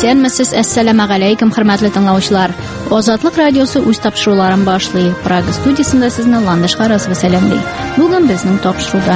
Исәнмесез, әссәламу алейкум, хөрмәтле тыңлаучылар. Азатлык радиосы үз тапшыруларын башлый. Прага студиясында сезне Ландыш Харазова сәламлый. Бүген безнең тапшыруда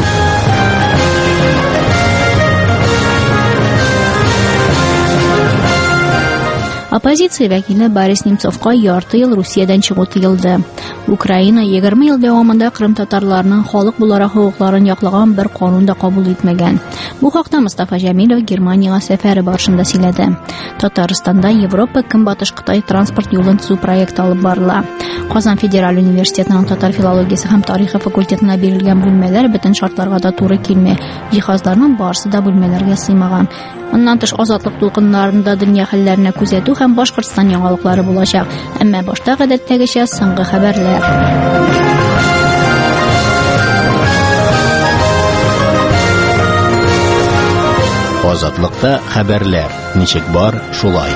Оппозиция вәкиле Борис Немцовка ярты ел Русиядән чыгу тыелды. Украина 20 ел дәвамында Крым татарларының халык буларак хукукларын яклаган бер канун да кабул итмәгән. Бу хакта Мустафа Җәмилов Германияга сәфәре барышында сөйләде. Татарстанда Европа Көнбатыш Кытай транспорт юлын төзү проекты алып барыла. Казан Федераль университетының татар филологиясе һәм тарихы факультетына бирелгән бүлмәләр бөтен шартларга да туры килми. Җиһазларның барысы да бүлмәләргә сыймаган. Аннан тыш азатлык тулкыннарында дөнья хәлләренә күзәтү һәм Башкортстан яңалыклары булачак. Әмма башта гадәттәгечә соңгы хәбәрләр. Азатлыкта хәбәрләр. Ничек бар, шулай.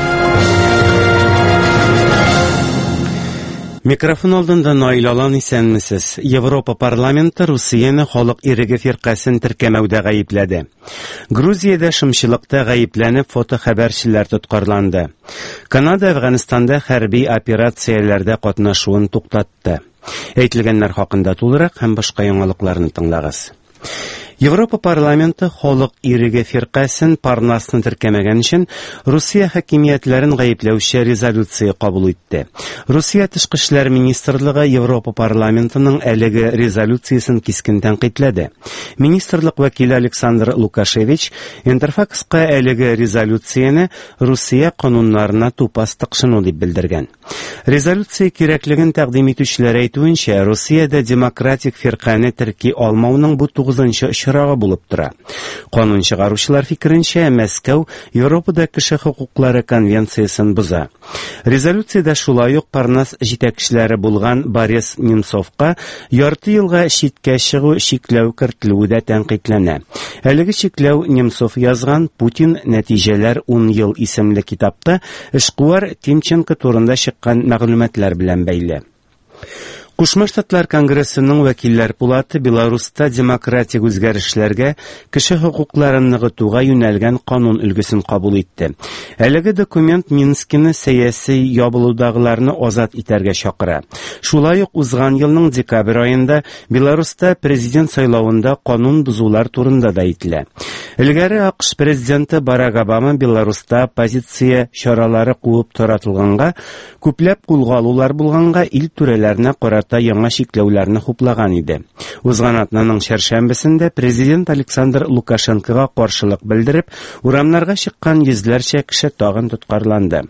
Микрофон алдында Наил Алан, исәнмесез. Европа парламенты Русияны халык иреге фиркасын теркәмәүдә гаепләде. Грузиядә шымчылыкта гаепләнеп фотохәбәрчеләр тоткарланды. Канада Әфганстанда хәрби операцияләрдә катнашуын туктатты. Әйтелгәннәр хакында тулырак һәм башка яңалыкларны тыңлагыз. Европа парламенты халык иреге фиркасын Парнасны теркәмәгән өчен Русия хакимиятләрен гаепләүче резолюция кабул итте. Русия тышкы эшләр министрлыгы Европа парламентының әлеге резолюциясын кискен тәнкыйтьләде. Министрлык вәкиле Александр Лукашевич Интерфакска әлеге резолюцияны Русия кануннарына тупас тыкшыну дип белдергән. Резолюция кирәклеген тәкъдим итүчеләр әйтүенчә, Русиядә демократик фирканы терки алмауның бу 9нчы очрагы булып тора. Канун чыгаручылар фикеренчә, Мәскәү Европада кеше хукуклары конвенциясын боза. Резолюциядә шулай ук Парнас җитәкчеләре булган Борис Немцовка ярты елга читкә чыгу чикләү кертелүе дә тәнкыйтьләнә. Әлеге чикләү Немцов язган Путин нәтиҗәләр 10 ел исемле китапта эшкуар Тимченко турында чыккан мәгълүматлар белән бәйле. Кушма Штатлар Конгрессының вәкилләр пулаты Беларуста демократик үзгәрешләргә, кеше хукукларын ныгытуга юнәлгән канун өлгесен кабул итте. Әлеге документ Минскны сәяси ябылудагыларны азат итәргә чакыра. Шулай ук узган елның декабрь аенда Беларуста президент сайлавында канун бузулар турында да әйтелә. Илгәре АКШ президенты Барак Обама Беларуста оппозиция чаралары куып таратылганга, күпләп кулгалулар булганга ил түрәләренә карата яңа чикләүләрне хуплаган иде. Узган атнаның шәршәмбесендә президент Александр Лукашенкога каршылык белдереп, урамнарга чыккан йөзләрчә кеше тагын тоткарланды.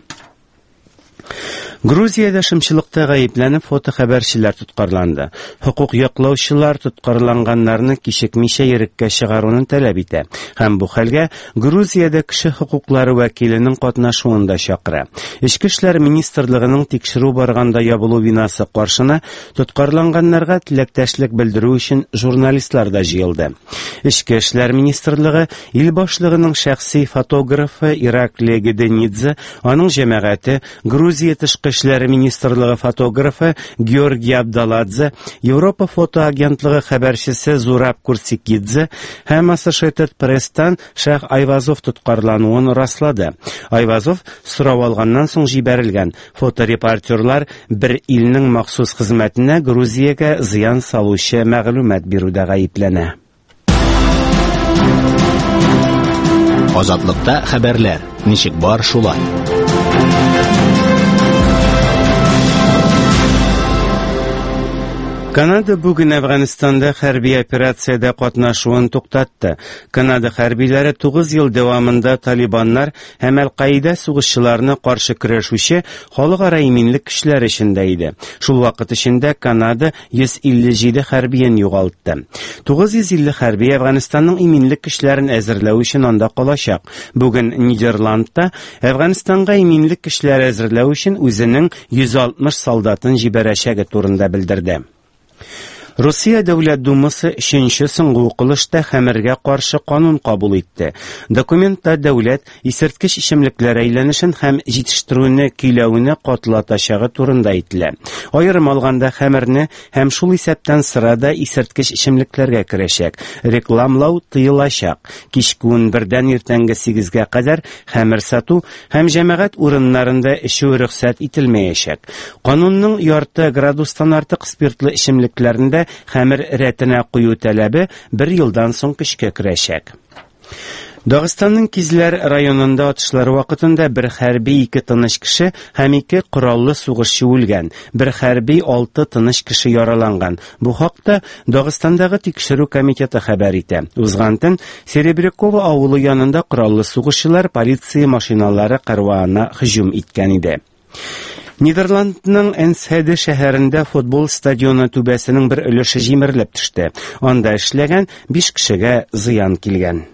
Грузиядә шымчылыкта гаепләнеп фотохәбәрчеләр тоткарланды. Хукук яклаучылар тоткарланганнарны кичекмичә иреккә чыгаруны таләп итә. Һәм бу хәлгә Грузиядә кеше хукуклары вәкиленең катнашуын да чакыра. Ичке эшләр министрлыгының тикшерү барганда ябылу бинасы каршына тоткарланганнарга теләктәшлек белдерү өчен журналистлар да җыелды. Ичке эшләр министрлыгы ил башлыгының шәхси фотографы Ираклий Геденидзе, аның җәмәгате Грузия тышкы эшләр министрлыгы фотографы Георгий Абдаладзе, Европа фотоагентлыгы хәбәрчесе Зураб Курсикидзе һәм Associated Press-тан Шах Айвазов тоткарлануын раслады. Айвазов сорау алганнан соң җибәрелгән. Фоторепортерлар бер илнең махсус хезмәтенә Грузиягә зыян салучы мәгълүмат бирүдә гаепләнә. Азатлыкта хәбәрләр. Ничек бар, шулай. Канада бүген Әфганстанда хәрби операциядә катнашуын туктатты. Канада хәрбиләре 9 ел дәвамында талибаннар һәм Әл-Каида сугышчыларына каршы көрәшүче халыкара иминлек көчләре эчендә иде. Шул вакыт эчендә Канада 157 хәрбиен югалтты. 950 хәрби Әфганстанның иминлек көчләрен әзерләү өчен анда калачак. Бүген Нидерландта Әфганстанга иминлек көчләре әзерләү өчен үзенең 160 солдатын җибәрәчәге турында белдерде. Россия Дәүләт Думасы 3нче соңгы укылышта хәмергә каршы канун кабул итте. Документта дәүләт исерткеч эчемлекләр әйләнешен һәм җитештерүне көйләүне катлатачагы турында әйтелә. Аерым алганда хәмерне һәм шул исәптән сырада исерткеч эчемлекләргә керәчәк. Рекламлау тыелачак. Кичке 11-дән иртәнге 8-гә кадәр хәмер сату һәм җәмәгать урыннарында эчү рөхсәт ителмәячәк. Канунның ярты градустан артык спиртлы эчемлекләрендә хәмер рәтенә кую таләбе 1 елдан соң көчкә керәчәк. Дагыстанның Кизләр районында атышлар вакытында бер хәрби 2 тыныч кеше һәм 2 кораллы сугышчы үлгән. Бер хәрби 6 тыныч кеше яраланган. Бу хакта Дагыстандагы тикшерү комитеты хәбәр итә. Узган төн Серебрякова авылы янында кораллы сугышчылар полиция машиналары кәрванына һөҗүм иткән иде. Нидерландның Энсхеде шәһәрендә футбол стадионы түбәсенең бер өлеше җимерелеп төште. Анда эшләгән 5 кешегә зыян килгән.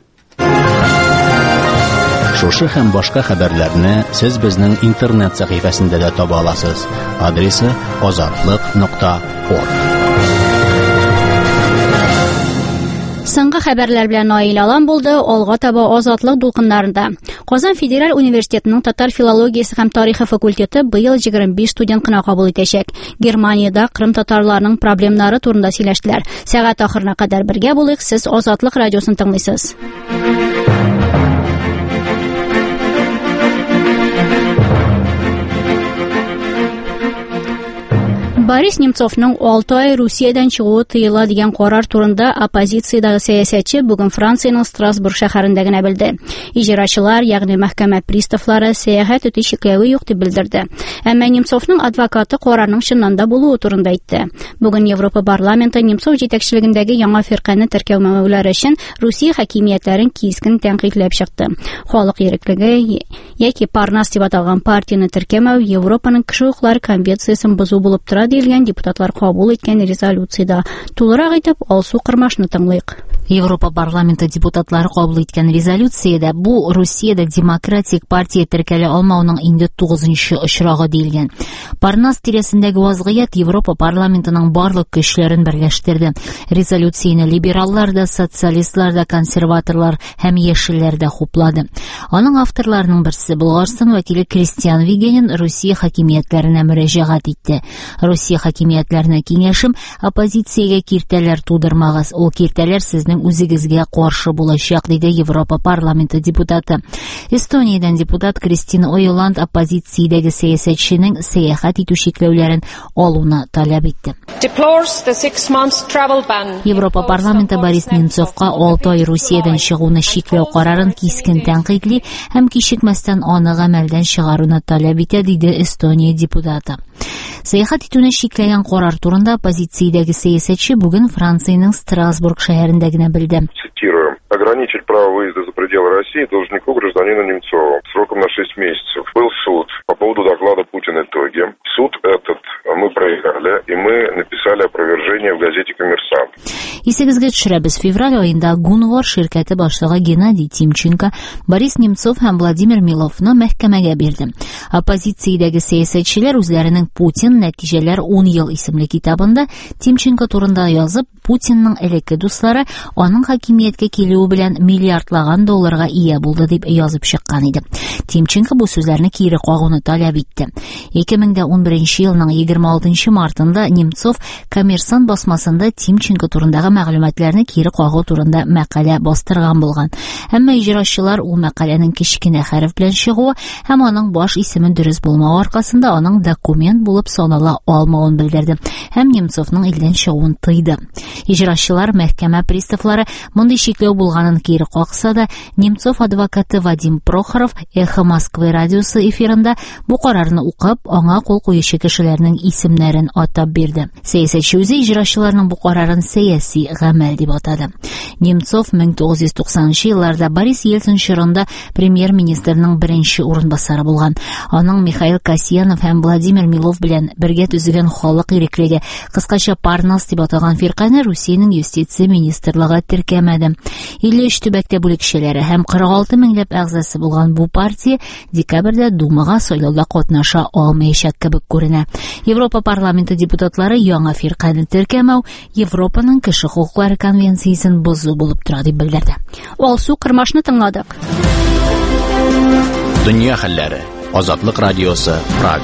Шушы һәм башка хәбәрләрне сез безнең интернет сәхифәсендә дә таба аласыз. Адресы azatlyk.org. Соңгы хәбәрләр белән Наил Алан булды. Алга таба Азатлык дулкыннарында. Казан Федераль университетының татар филологиясе һәм тарихы факультеты быел 25 студентны кабул итәчәк. Германиядә Крым татарларының проблемнары турында сөйләштеләр. Сәгать ахырына кадәр бергә булыйк. Сез Азатлык радиосын тыңлыйсыз. Борис Немцовның 6 ай Русиядан чыгуы тыела дигән карар турында оппозициядәге сәясәтче бүген Франциянең Страсбург шәһәрендә генә белде. Иҗрачылар, ягъни мәхкәмә приставлары сәяхәт үтү шикләве юк дип белдерде. Әмма Немцовның адвокаты карарның чыннан да булуы турында әйтте. Бүген Европа парламенты Немцов җитәкчелегендәге яңа фирканы теркәүмәүләре өчен Русия хакимиятләрен кискен тәнкыйтьләп чыкты. Халык иреклеге яки Парнас дип аталган партияне теркәмәү Европаның кеше хукуклары конвенциясын бозу булып тора диелгән депутатлар кабул иткән резолюциядә. Тулырак итеп Алсу Кырмашны тыңлыйк. Европа парламенты депутатлары кабул иткән резолюциядә бу Русиядә демократик партия теркәлә алмауның инде 9нчы очрагы диелгән. Парнас тирәсендәге вазгыять Европа парламентының барлык көчләрен берләштерде. Резолюцияне либераллар да, социалистлар да, консерваторлар һәм яшелләр дә хуплады. Аның авторларының берсе Булгарстан вәкиле Кристиан Вигенин Русия хакимиятләренә мөрәҗәгать итте. Русия хакимиятләренә киңәшем, оппозициягә киртәләр тудырмагыз, ул киртәләр сезнең үзегезгә каршы булачак, диде Европа парламенты депутаты. Эстониядән депутат Кристина Ойланд оппозициядәге сәясәтченең сәяхәт итү шикләүләрен алуны таләп итте. Европа парламенты Борис Немцовка 6 ай Русиядан чыгуны шикләү карарын кискен тәнкыйтьли һәм кичекмәстән аны гамәлдән чыгаруны таләп итә, диде Эстония депутаты. Сәяхәт итүне шикләгән карар турында оппозициядәге сәясәтче бүген Франциянең Страсбург шәһәрендә генә белде. Ограничить право выезда за пределы России должнику гражданину Немцову сроком на 6 месяцев. Был суд по поводу доклада Путина итоги. Суд этот мы проиграли, и мы написали опровержение в газете «Коммерсант». Исегезгә төшерәбез. Февраль айында Гунвар ширкәте башлыгы Геннадий Тимченко Борис Немцов һәм Владимир Миловны мәхкәмәгә бирде. Оппозициядәге сәясәтчеләр үзләренең Путин нәтиҗәләр 10 ел исемле китабында Тимченко турында язып, Путинның элекке дуслары аның хакимияткә килүе белән миллиардлаган долларга ия булды дип язып чыккан иде. Тимченко бу сүзләрне кире кагуны таләп итте. 2011 елның 26 мартында Немцов Коммерсант басмасында Тимченко турындагы мәгълүматларны кире кагу турында мәкалә бастырган булган. Әмма иҗрачылар ул мәкаләнең кичкенә хәреф белән чыгуы һәм аның баш исеме дөрес булмау аркасында аның документ булып санала алмавын белдерде һәм Немцовның илдән чыгуын тыйды. Иҗрачылар мәхкәмә приставлары мондый шикләү булганын кире какса да, Немцов адвокаты Вадим Прохоров Эхо Москвы радиосы эфирында бу карарны укып, аңа кул куючы кешеләрнең исемнәрен атап бирде. Сәясәтче үзе иҗрачыларның бу карарын сәяси гамәл дип атады. Немцов 1990 елларда Борис Ельцин чорында премьер-министрның беренче урынбасары булган. Аның Михаил Касьянов һәм Владимир Милов белән бергә төзегән халык иреклеге, кыскача Парнас дип аталган фирканы Русиянең юстиция министрлыгы теркәмәде. 53 төбәктә бүлекчәләре һәм 46 меңләп әгъзасы булган бу партия декабрьдә Думага сайлауда катнаша алмаячак кебек күренә. Европа парламенты депутатлары яңа фирканы теркәмәү Европаның кеше хукуклары конвенциясен бозу булып тора дип белдерде. Алсу Кырмашны тыңладык. Дөнья хәлләре. Азатлык радиосы, Прага.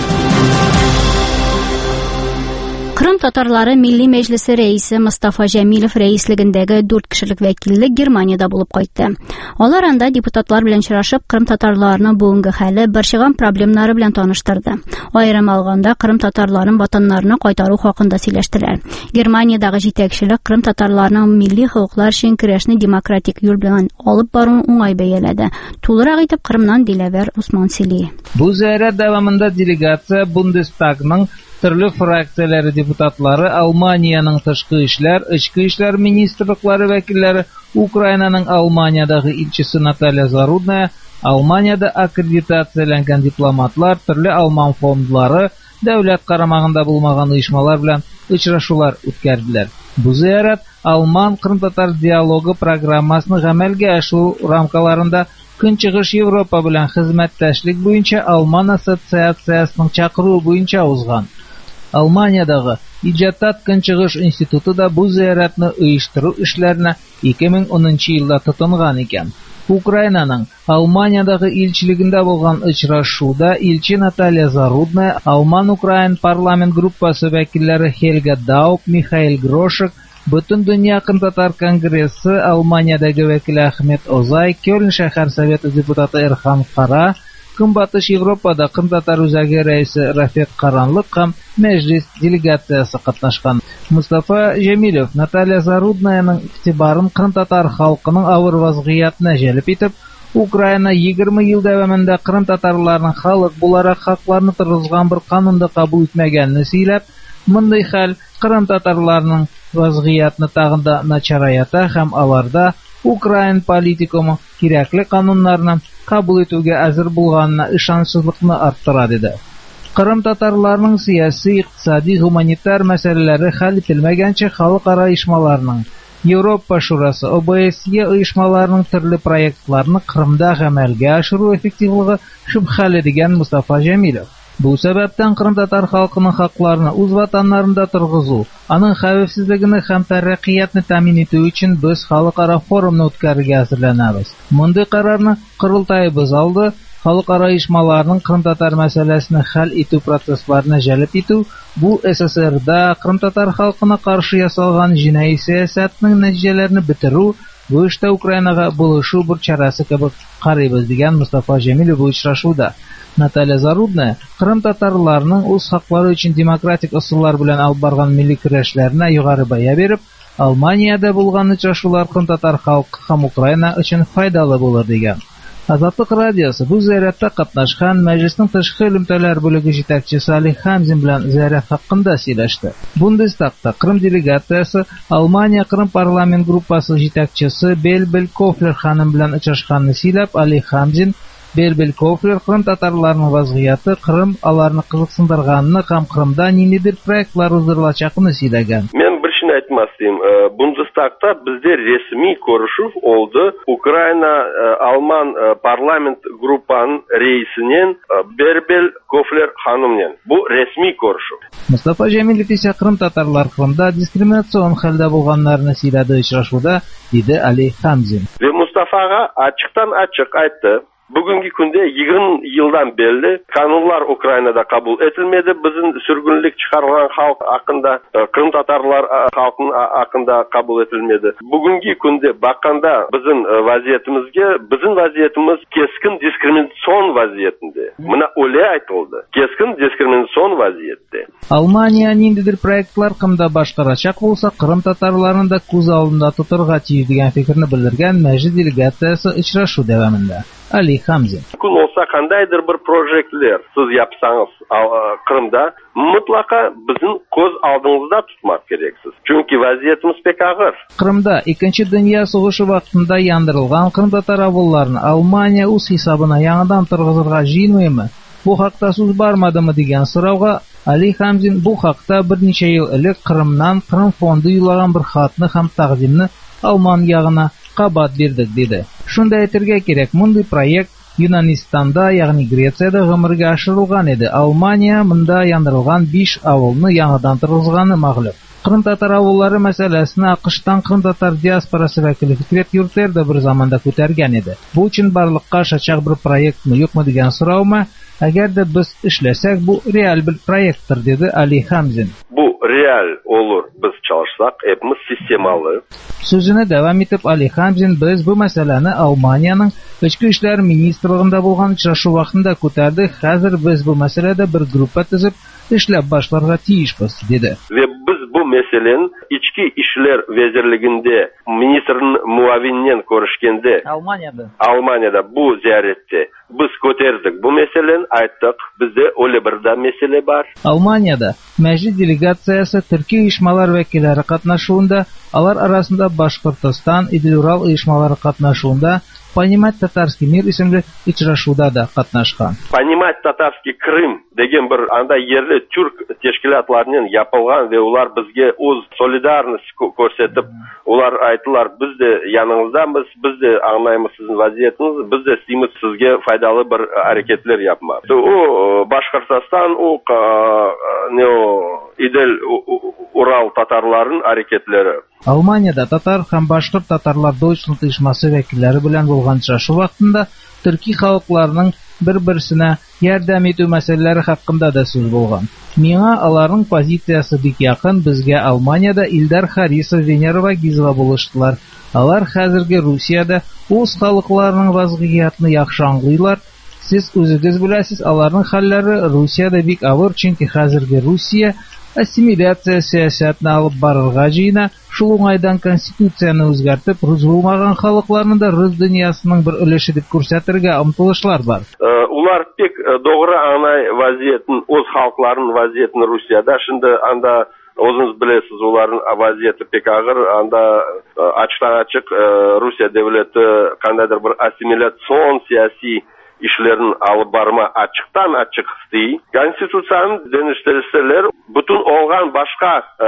Кырым татарлары Милли Мәҗлесе рәисе Мустафа Җәмилов рәислегендәге 4 кешелек вәкиллек Германиядә булып кайтты. Алар анда депутатлар белән очрашып, Кырым татарларының бүгенге хәле, барчаган проблемнары белән таныштырды. Аерым алганда, Кырым татарларын ватаннарына кайтару хакында сөйләштеләр. Германиядәге җитәкчелек Кырым татарларының милли хукуклар өчен көрәшне демократик юл белән алып баруын уңай бәяләде. Тулырак итеп Кырымнан Диләвер Усман сөйли. Бу зиярат дәвамында делегация Бундестагның төрле фракцияләре депутатлары, Алманияның тышкы эшләр, ички эшләр министрлыклары вәкилләре, Украинаның Алманиядәге илчесе Наталья Зарудная, Алманиядә аккредитацияләнгән дипломатлар, төрле алман фондлары, дәүләт карамагында булмаган оешмалар белән очрашулар үткәрделәр. Бу зиярат Алман-Кырым-татар диалогы программасын гамәлгә ашыру рамкаларында Көнчыгыш Европа белән хезмәттәшлек буенча Алман ассоциациясының чакыруы буенча узган. Алманиядәге Иҗатат Көнчыгыш институты да бу зияратны оештыру эшләренә 2010 елда тотынган икән. Украинаның Алманиядәге илчилегендә булган очрашуда илче Наталья Зарудная, Алман-Украин парламент группасы вәкилләре Хельга Дауп, Михаил Грошек, Бөтен дөнья Кырым-татар конгрессы Алманиядәге вәкиле Ахмет Озай, Кёльн шәһәр советы депутаты Эрхан Кара, Көнбатыш Европада Кырым-татар үзәге рәисе Рафет Каранлык һәм мәҗлес делегациясе катнашкан. Мустафа Җәмилов Наталья Заруднаяның игътибарын Кырым-татар халкының авыр вазгыятына җәлеп итеп, Украина 20 ел дәвамында Кырым-татарларның халык буларак хакларны торгызган бер канунда кабул итмәгәнне сөйләп, мондый хәл Кырым-татарларның вазгыятны тагын да начарая һәм аларда Украин политикумы кирәкле кануннарны кабул итүгә әзер булганына ышанычсызлыкны арттыра диде. Кырым татарларының сияси, икътисади, гуманитар мәсьәләләре хәл ителмәгәнчә халыкара оешмаларның, Европа Шурасы, ОБСЕ оешмаларының төрле проектларны Кырымда гамәлгә ашыру эффективлыгы шөбһәле дигән Мустафа Җәмилов. Бу сәбәптән Кырым-татар халкының хакларны үз ватаннарында торгызу, аның хәвефсезлегене һәм тәрәккыятны тәэмин итү өчен без халыкара форумны үткәрергә әзерләнәбез. Мондый карарны Кырылтайыбыз алды. Халыкара оешмаларның Кырым-татар мәсьәләсен хәл итү процессларына җәлеп итү, бу СССРда Кырым-татар халкына каршы ясалган җинаи сәясәтнең нәтиҗәләрен бетерү, бу эштә Украинага булышу бер чарасы кебек карыйбыз дигән Мустафа Җәмилов бу очрашуда. Наталья Зарудная Кырым татарларының үз хаклары өчен демократик ысуллар белән алып барган милли көрәшләренә югары бәя биреп, Алманиядә булган очрашулар Кырым татар халкы һәм Украина өчен файдалы булыр дигән. Азатлык радиосы бу зиярәттә катнашкан мәҗлеснең тышкы элемтәләр бүлеге җитәкчесе Алик Хамзин белән зиярәт хакында сөйләште. Бундестагта Кырым делегациясе Алмания Кырым парламент группасы җитәкчесе Белбел Кофлер ханым белән очрашканны сөйләп, Алик Хамзин Белбел Кофлер Кырым татарларының вазгыяты Кырым аларны кызыксындырганны һәм Кырымда ниндидер проектлар уздырылачакны сөйләгән. Мен бер шуны әйтмәстем. Бундестагта бездә рәсми күрешү oldu. Украина Алман парламент группаның рәисеннән Белбел Кофлер ханымнан. Бу рәсми күрешү. Мустафа Җәмилов исә Кырым татарлар Кырымда дискриминацион хәлдә булганнарны сөйләде очрашуда, диде Алик Хамзин. Ve Mustafa'ga açıktan açık aytты. Bugünkü günde 20 yıldan beri kanunlar Ukrayna'da kabul edilmedi. Bizim sürgünlük çıkarılan halk hakkında, Kırım Tatarlar halkının hakkında kabul edilmedi. Bugünkü günde bakanda bizim vaziyetimiz keskin diskriminasyon vaziyetinde. Buna öyle aytıldı. Keskin diskriminasyon vaziyette. Алмания ниндидер проектлар кымда башкарачак булса, Кырым татарларын да күз алдында тотырга тиеш дигән фикерне белдергән мәҗлес делегациясе очрашу дәвамында. Ali Hamzin. Kun olsa qandaydir bir proyektler siz yapsanız Kırım'da mutlaka bizim koz aldığınızda tutmak gereksiz. Çünkü vaziyetimiz pek ağır. Kırım'da 2. Dünya Soğuşu vaxtında yandırılgan Kırım tatar avullarını Almanya uz hesabına yanıdan tırgızırga jiyinmeymi? Bu haqda söz barmadımı degan so'rovga Ali Hamzin bu haqda bir necha yil ilk Kırımdan Kırım fondu yo'llagan bir xatni ham taqdimni Alman yağına qabat berdik dedi. Shunda aytirga kerak, bunday proyekt Yunanistan'da, ya'ni Gretsiyada g'amirga oshirilgan edi. Almaniya munda yandirilgan 5 avulni yangidan turg'izgani ma'lum. Kırım tatar avullari masalasini AQShdan Kırım tatar diasporasi vakili Fikret Yurtler da bir zamanda ko'targan edi. Bu uchun barliqqa shachaq bir proyektmi yo'qmi degan so'rovma, agarda biz ishlasak bu real bir proyektdir dedi Ali Hamzin. Bu real olur biz çalışsak, hepimiz sistemalı. Sözüne devam etib Ali Hamzin biz bu masalani Almaniyaning Ichki ishlar ministrligida bo'lgan uchrashuv vaqtida ko'tardik. Hozir biz bu masalada bir gruppa tuzib ishlab boshlarga tiyishmiz dedi. Ve biz bu meselenin İçki İşler Vezirliğinde ministrin muavininden görüşkende Almanya'da bu ziyarette biz ko'tardik bu meseleni, ayttık. Bizde öyle bir de mesele var. Almanya'da meclis delegatsiyasi Türkiye uyushmalari vakillari qatnashuvida, alar arasında Bashkortoston, Idil-Ural uyushmalari qatnashuvida Понимать Татарский мир isimli uchrashuvda da qatnashgan. Понимать Татарский Крым degan bir anda yerli Türk teşkilatlarının yapılgan ve ular bizge o'z solidarность ko'rsatib, ular aytdilar biz de yanınızdamız, biz de anlaymiz sizin vaziyetinizni, biz de isteymiz sizge faydalı bir hareketler yapmak. O Bashkortoston, Idil-Ural Tatarların hareketleri. Almanya'da Tatar ham Bashkir Tatarlar Deutschland uyushmasi vakillari bilan bo'lgan uchrashuv vaqtida Türkiy xalqlarining bir-birisine yordam etuv masalalari haqida da so'z bo'lgan. Menga ularning pozitsiyasi bek yaqin. Bizga Almaniyada Ildar Harisov, Venera va Gizla bo'lishdilar. Ular hozirgi Rusiyada o'z xalqlarining vaziyatini yaxshi anglaylar. Siz o'zingiz bilasiz, ularning hallari Rusiyada bek avur, chunki hozirgi Rusiya assimilyatsiya siyosatini olib borarga jiyna, shu o'ngaydan konstitutsiyani o'zgartib, rus bo'lmagan xalqlarni da rus dunyosining bir ulushi deb ko'rsatirga umtilishlar bor. Ular pek doğru anay vaziyetin, o'z xalqlarının vaziyetini Rusiyada, şimdi anda o'zingiz bilasiz, ularning vaziyeti pek ağır, anda açıktan açık Rusiya devleti qandaydir bir assimilyatsion siyosiy işlerin alıp barma açıktan açık isteği. Konstitusiyanın deniştirseler bütün olgan başka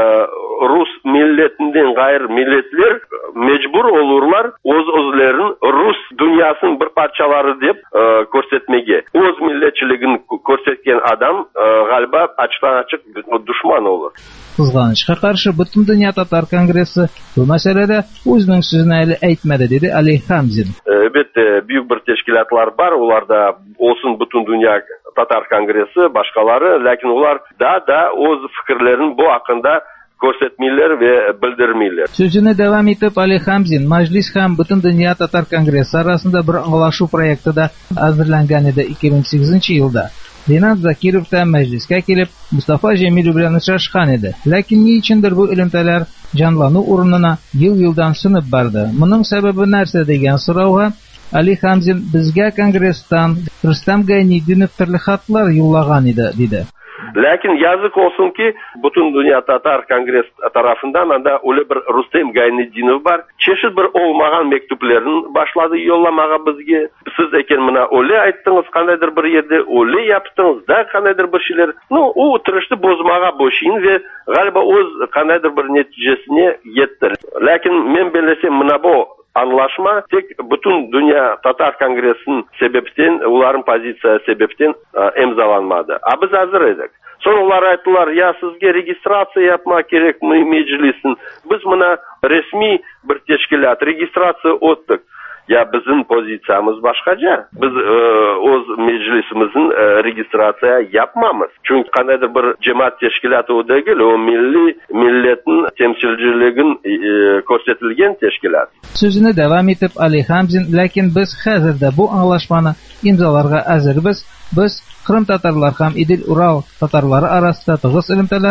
Rus milletinden gayr milletler mecbur olurlar özlerin Rus dünyasının bir parçaları deyip көрсетмеге. Öz milletçiliğini көрсеткен adam galiba açıktan açık düşman olur. Kızg'anishga qarshi Butun Dunyo Tatar Kongressi bu masalada o'zining so'zini aytmadi dedi Ali Hamzin. Elbette büyük bir teşkilatlar var. Ularda olsun Bütün Dünya Tatar Kongressi, başkaları, lakin ular da o'z fikirlerini bu hakkında ko'rsatmaylar ve bildirmaylar. Sözüne devam etib Ali Hamzin majlis ham Butun Dunyo Tatar Kongressi arasında bir anlaşma projektida hazırlangan edi 2008-yilda. Renat Zakirov da majlisga kelib Mustafa Jamilov bilan uchrashgan edi. Lakin nechundir bu ilimtalar jonlanu o'rnina yil-yildan sinib bordi. Buning sababi narsa degan so'rovga Ali Hamzin bizga kongressdan Rustam Gaynidinov turli xatlar yo'llagan edi dedi. Lakin yazık olsun ki Bütün Dünya Tatar Kongres tarafından da öyle bir Rustam Gaynidinov var. Çeşit bir olmagan mektuplarını başladı yollamağa bizge. Siz eken buna öyle ayttınız, kandaydır bir yerde öyle yaptınız da kandaydır bir şeyler. O oturuştu bozmağa boşayın ve galiba o kandaydır bir neticesine yettir. Lakin men bilesem buna bu anlaşma tek Bütün Dünya Tatar Kongresi'nin sebepten, onların pozisiyası sebepten imzalanmadı. Biz hazır edik. Sonra onlar ayttılar, ya sizge registratsiya yapmak gerek meclisin. Biz buna resmi bir teşkilat registratsiya o'tdik. Ya bizim pozisiyamız başkaca. Biz o'z meclisimizin registratsiya yapmamız. Çünkü qandaydir bir cemaat teşkilatı o değil, o milletin temsilciliğin ko'rsatilgan teşkilat. Sözüne devam etib Ali Hamzin, lakin biz hozirda bu anlaşmani imzolarga hazirmiz. Biz Kırım Tatarlar ham Idil-Ural Tatarlari arasida tig'iz ilimtalarning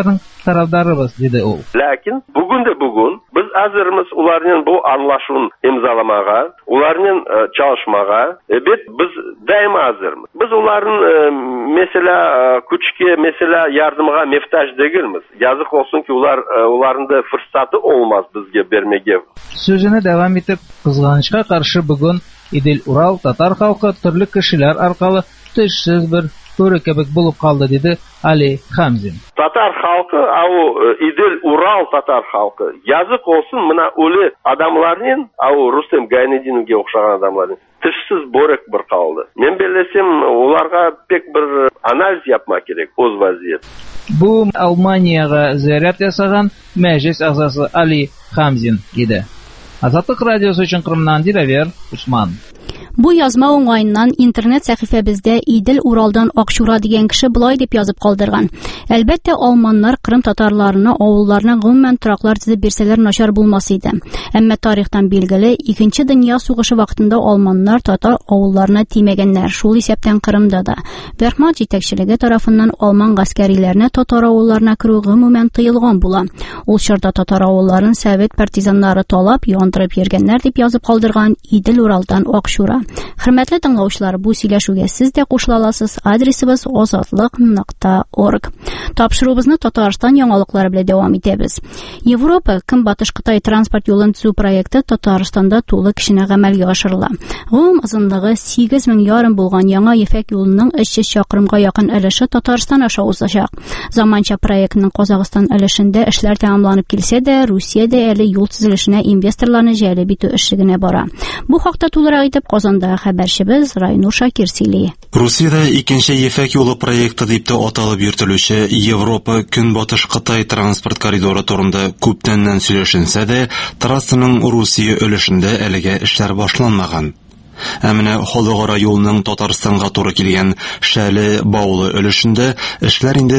tarafdarыбыз, dedi ул. Ләкин бүген biz hazırmız ularning bu anlaşmanı imzalamağa, ularning çalışmağa, biz daima hazırmız. Biz uların mesela küçük mesela yardımga muhtaç değilmiz. Yazık olsun ki uların da fırsatı olmaz bizge vermege. Sözüne devam etip, kızganычка karşı bugün İdil Ural Tatar halkı türlü kişiler arkalı tüşsüz bir töre kebek bulup kaldı, dedi Ali Hamzin. Tatar halkı, İdil Ural Tatar halkı, yazık olsun mına ölü adamların, Rustem Gaynedinovga okşagan adamların tüşsüz borek bir kaldı. Men belesem ularga pek bir analiz yapmak gerek öz vaziyet. Bu Almaniyaga ziyaret yasagan meclis azası Ali Hamzin idi. Azatlık Radyosu için Kırım'dan Dilaver Usman. Bu yazma oңайынан internet sahifamizda İdil Uraldan Akşura degan kishi bulay deb yozib qoldirgan. Albatta Almanlar Qrim tatarlarini ovullarına g'umuman turoqlar tizib bersalar nachar bo'lmas edi. Ammo tarixdan belgili 2 Dünya Sug'ushi vaqtida Almanlar tatar ovullarına tiymaganlar. Shul hisobdan Qrimda da Wehrmacht yetakchiligi tomonidan Alman askariylarini tatar ovullarına kiruv g'umuman tiyilgan bo'la. Ul chorda tatar ovullarini Sovet partizanlari talab yondirib yerganlar deb yozib qoldirgan İdil Uraldan Akşura. Hürmetli dinləyicilər, bu söyləşüyə siz də qoşula alasınız. Adresimiz ozodlik.org. Tapşırığımızı Tataristan yangilıqları bilan davam etamiz. Yevropa Kunbatış Xitoy transport yo'lini tuzu proyekti Tataristanda to'liq kishini amalga oshirildi. G'um uzunligi 8,5 ming bo'lgan yangi Efek yo'lining 300 chaqirimga yaqin ilishi Tatariston aşağı uzlaşaq. Zamancha proyektning Qozog'iston ilishida ishlar tamomlanib kelsa-da, Rossiyada hali yo'l tuzilishini investorlarni jalb etish ishigina bora. Bu haqda to'liq aytib Qozonda xabarchimiz Raynur Shakirsiy. Rossiyada ikinchi Efek yo'li proyekti deb atalib yuritiluvchi Yevropa Kunbotish Xitoy transport koridori to'g'risida ko'pdan сөйләшilsa-da, trassaning Rossiya o'lishida haliga ishlar boshlanmagan. Amina xalqaro yo'lning Tataristonga to'g'ri kelgan Shali Bovli o'lishida ishlar endi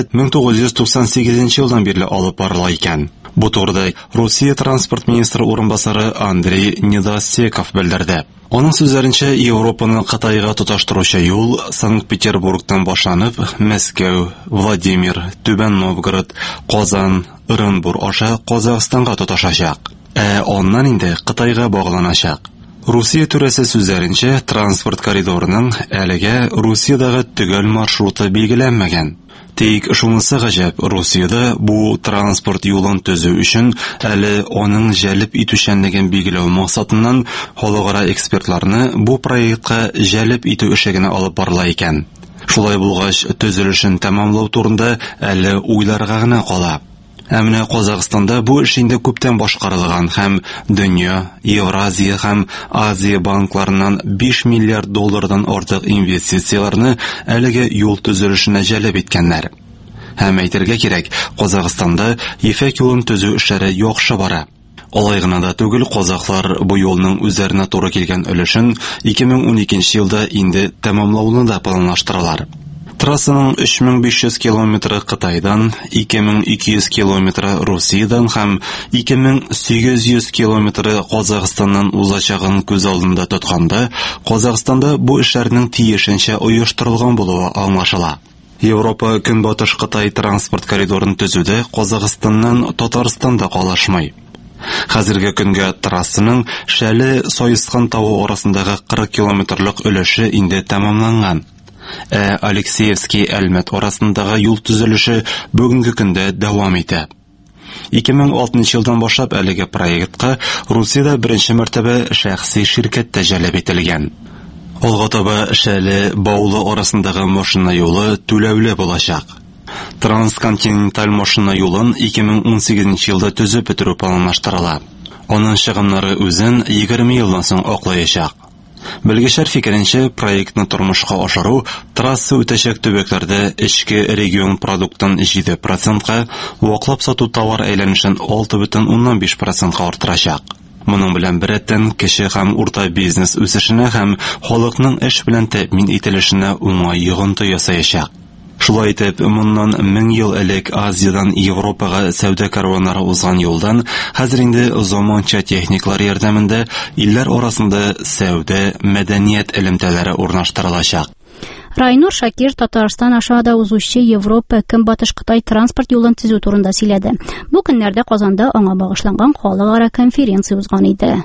1998-yildan beri olib borilar ekan. Bu to'g'rida Rossiya transport ministri o'rinbosari Andrey Nedosekov bildirdi. Onun sözlerince Yevropa'nın Xitoyga tutashtiruvchi yo'l Sankt-Peterburgdan boshlanib, Moskva, Vladimir, Tuban Novgorod, Qozon, Orenburg osha Qozog'istonga tutashacak. Ondan endi Xitoyga bog'lanacak. Rossiya törəsi sözlərincə transport koridorunun haliga Rossiyadagi tugal marshruti belgilanmagan. Tek şunысы g'ajab, Rossiyada bu transport yo'lini tuzu uchun hali onun jalb etishganligini belgilov maqsadidan xalqaro ekspertlarni bu proyektga jalb etish ishigini olib borilar ekan. Shulay bo'lgach, tuzilishni tamomlash to'g'risida hali o'ylarga gina qolib. Amina Qozog'istonda bu ish endi ko'pdan boshqarilgan ham dunyo, Yevroziya ham Aziya banklaridan 5 milliard dollardan ortiq investitsiyalarni haliga yo'l tuzilishini jalb etganlar. Ham aytirga kerak, Qozog'istonda Efek yo'lini tuzu ishlari yaxshi bora. Olayg'inada tugul qozoqlar bu yo'lning o'zlariga to'g'ri kelgan ulushini 2012-yilda endi tamomlovni planlashtirdilar. Trassaning 3500 kilometri Xitoydan, 2200 kilometri Rossiyadan ham 2800 kilometri Qozog'istondan uzachag'ini ko'z oldida tutganda, Qozog'istonda bu ishlarning tiyishincha uyushtirilgan bo'lishi anglashiladi. Yevropa Kunbotish Xitoy transport koridorini tuzuvda Qozog'istondan Tataristonda qolishmay. Hozirgi kunga trassaning Shali Soyisqon tovi orasidagi 40 kilometrlik ulushi endi tamomlangan. Alekseyevskiy Almat orasındagi yo'l tuzilishi bugungi kunda davom etadi. 2006-yildan boshlab haliga proyektga Rossiyada birinchi martaba shaxsiy shirkatda jalb etilgan. Olg'otaba Shali Bovli orasındagi mashina yo'li to'lovli bo'lacak. Transkontinental mashina yo'lini 2018-yilda tuzib bitirish planlashtiriladi. Onun sig'imlari o'zin 20 yildan so'ng oqlayacak. Bilgisayar fikrincha, proyektni turmushga oshiruv trassa o'tashak tubaklarda ichki region produktdan 7%ga, vaqlab sotuv tovar aylanishidan 6,5%ga orttiracak. Buning bilan biratan kishi ham o'rta biznes o'sishini ham xalqning ish bilan ta'min etilishini o'ng'ay yig'inti yasayacak. Shulay etib, bundan 1000 yil ilk Aziyadan Yevropaga savdo karvonlari uzgan yo'ldan hozir endi zamoncha texnikalar yordamida illar orasida savdo, madaniyat ilmtalari o'rnashtirilacak. Райнур Шакир Татарстан аша да узучы Европа Көнбатыш Кытай транспорт юлын төзү турында сөйләде. Бу көннәрдә Казанда аңа багышланган халыкара конференция узган иде.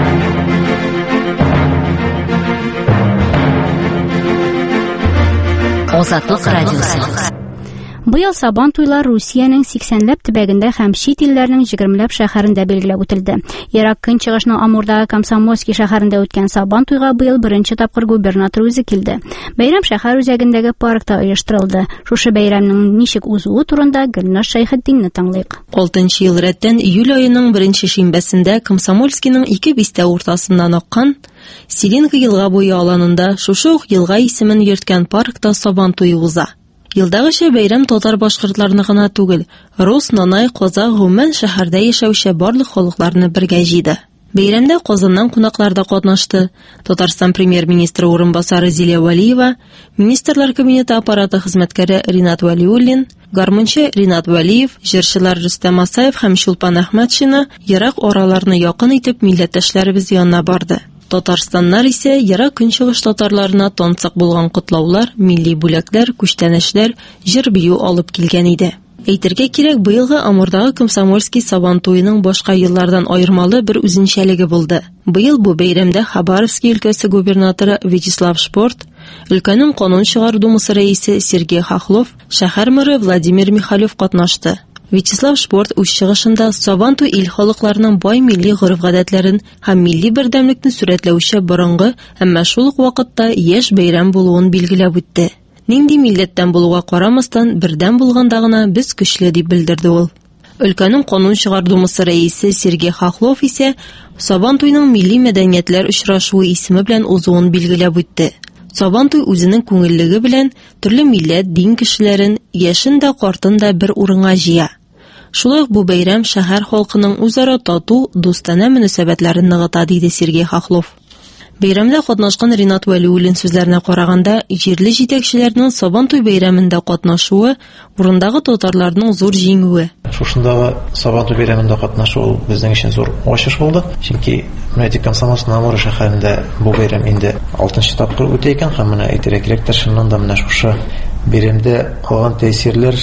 Азатлык радиосы. Быел Сабан туйлар Русиянең 80ләп төбәгендә һәм чит илләрнең 20ләп шәһәрендә белгиләп үтелде. Ерак Көнчыгышның Амурдагы Комсомольский шәһәрендә үткән Сабан туйга быел беренче тапкыр губернатор үзе килде. Бәйрәм шәһәр үзәгендәге паркта оештырылды. Шушы бәйрәмнең ничек узуы турында Гөлнар Шәйхетдинне тыңлыйк. 6 ел рәттән июль аеның 1 шимбәсендә Комсомольскийның 2 бистә уртасыннан аккан Силинка елга буе аланында шушы ук елга исемен йөрткән паркта Сабан туйы уза. Елдагыча бәйрәм татар башкортларны гына түгел, рус, нанай, казак, гомумән шәһәрдә яшәүче барлык халыкларны бергә җыйды. Бәйрәмдә Казаннан кунаклар да катнашты. Татарстан премьер-министры урынбасары Зилия Валиева, министрлар кабинеты аппараты хезмәткәре Ринат Валиуллин, гармунчы Ринат Валиев, җырчылар Рөстәм Асаев һәм Чулпан Әхмәтшина ерак араларны якын итеп милләттәшләребез янына барды. Татарстаннар исә ерак көнчыгыш татарларына тансык булган котлаулар, милли бүләкләр, күчтәнәшләр, җыр-бию алып килгән иде. Әйтергә кирәк, быелгы Амурдагы Комсомольский Сабан туйының башка еллардан аермалы бер үзенчәлеге булды. Быел бу бәйрәмдә Хабаровский өлкәсе губернаторы Вячеслав Шпорт, өлкәнең канун чыгару думасы рәисе Сергей Хохлов, шәһәр мэры Владимир Михайлов катнашты. Вячеслав Шпорт үз чыгышында Сабан туй ил халыкларының бай милли гореф-гадәтләрен һәм милли бердәмлекне сурәтләүче борынгы, әмма шул ук вакытта яшь бәйрәм булуын билгеләп үтте. Нинди милләттән булуга карамастан, бердәм булганда гына без көчле дип белдерде ул. Өлкәнең канун чыгару думасы рәисе Сергей Хохлов исә Сабан туйның милли мәдәниятләр очрашуы исеме белән узуын билгеләп үтте. Сабан туй үзенең күңеллеге белән төрле милләт, дин кешеләрен, яшен дә, картын да бер урынга җыя. Шулай ук бу бәйрәм шәһәр халкының үзара тату, дустана мөнәсәбәтләрен ныгыта, диде Сергей Хохлов. Бәйрәмдә катнашкан Ринат Валиуллин сүзләренә караганда, җирле җитәкчеләрнең Сабан туй бәйрәмендә катнашуы урындагы татарларның зур җиңүе. Шушындагы Сабан туй бәйрәмендә катнашу безнең өчен зур ачыш булды. Чөнки Комсомольский Амур шәһәрендә бу бәйрәм инде 6нчы тапкыр үтә икән һәм менә әйтергә кирәк, шуннан да менә шушы бәйрәмдә алган тәэсирләр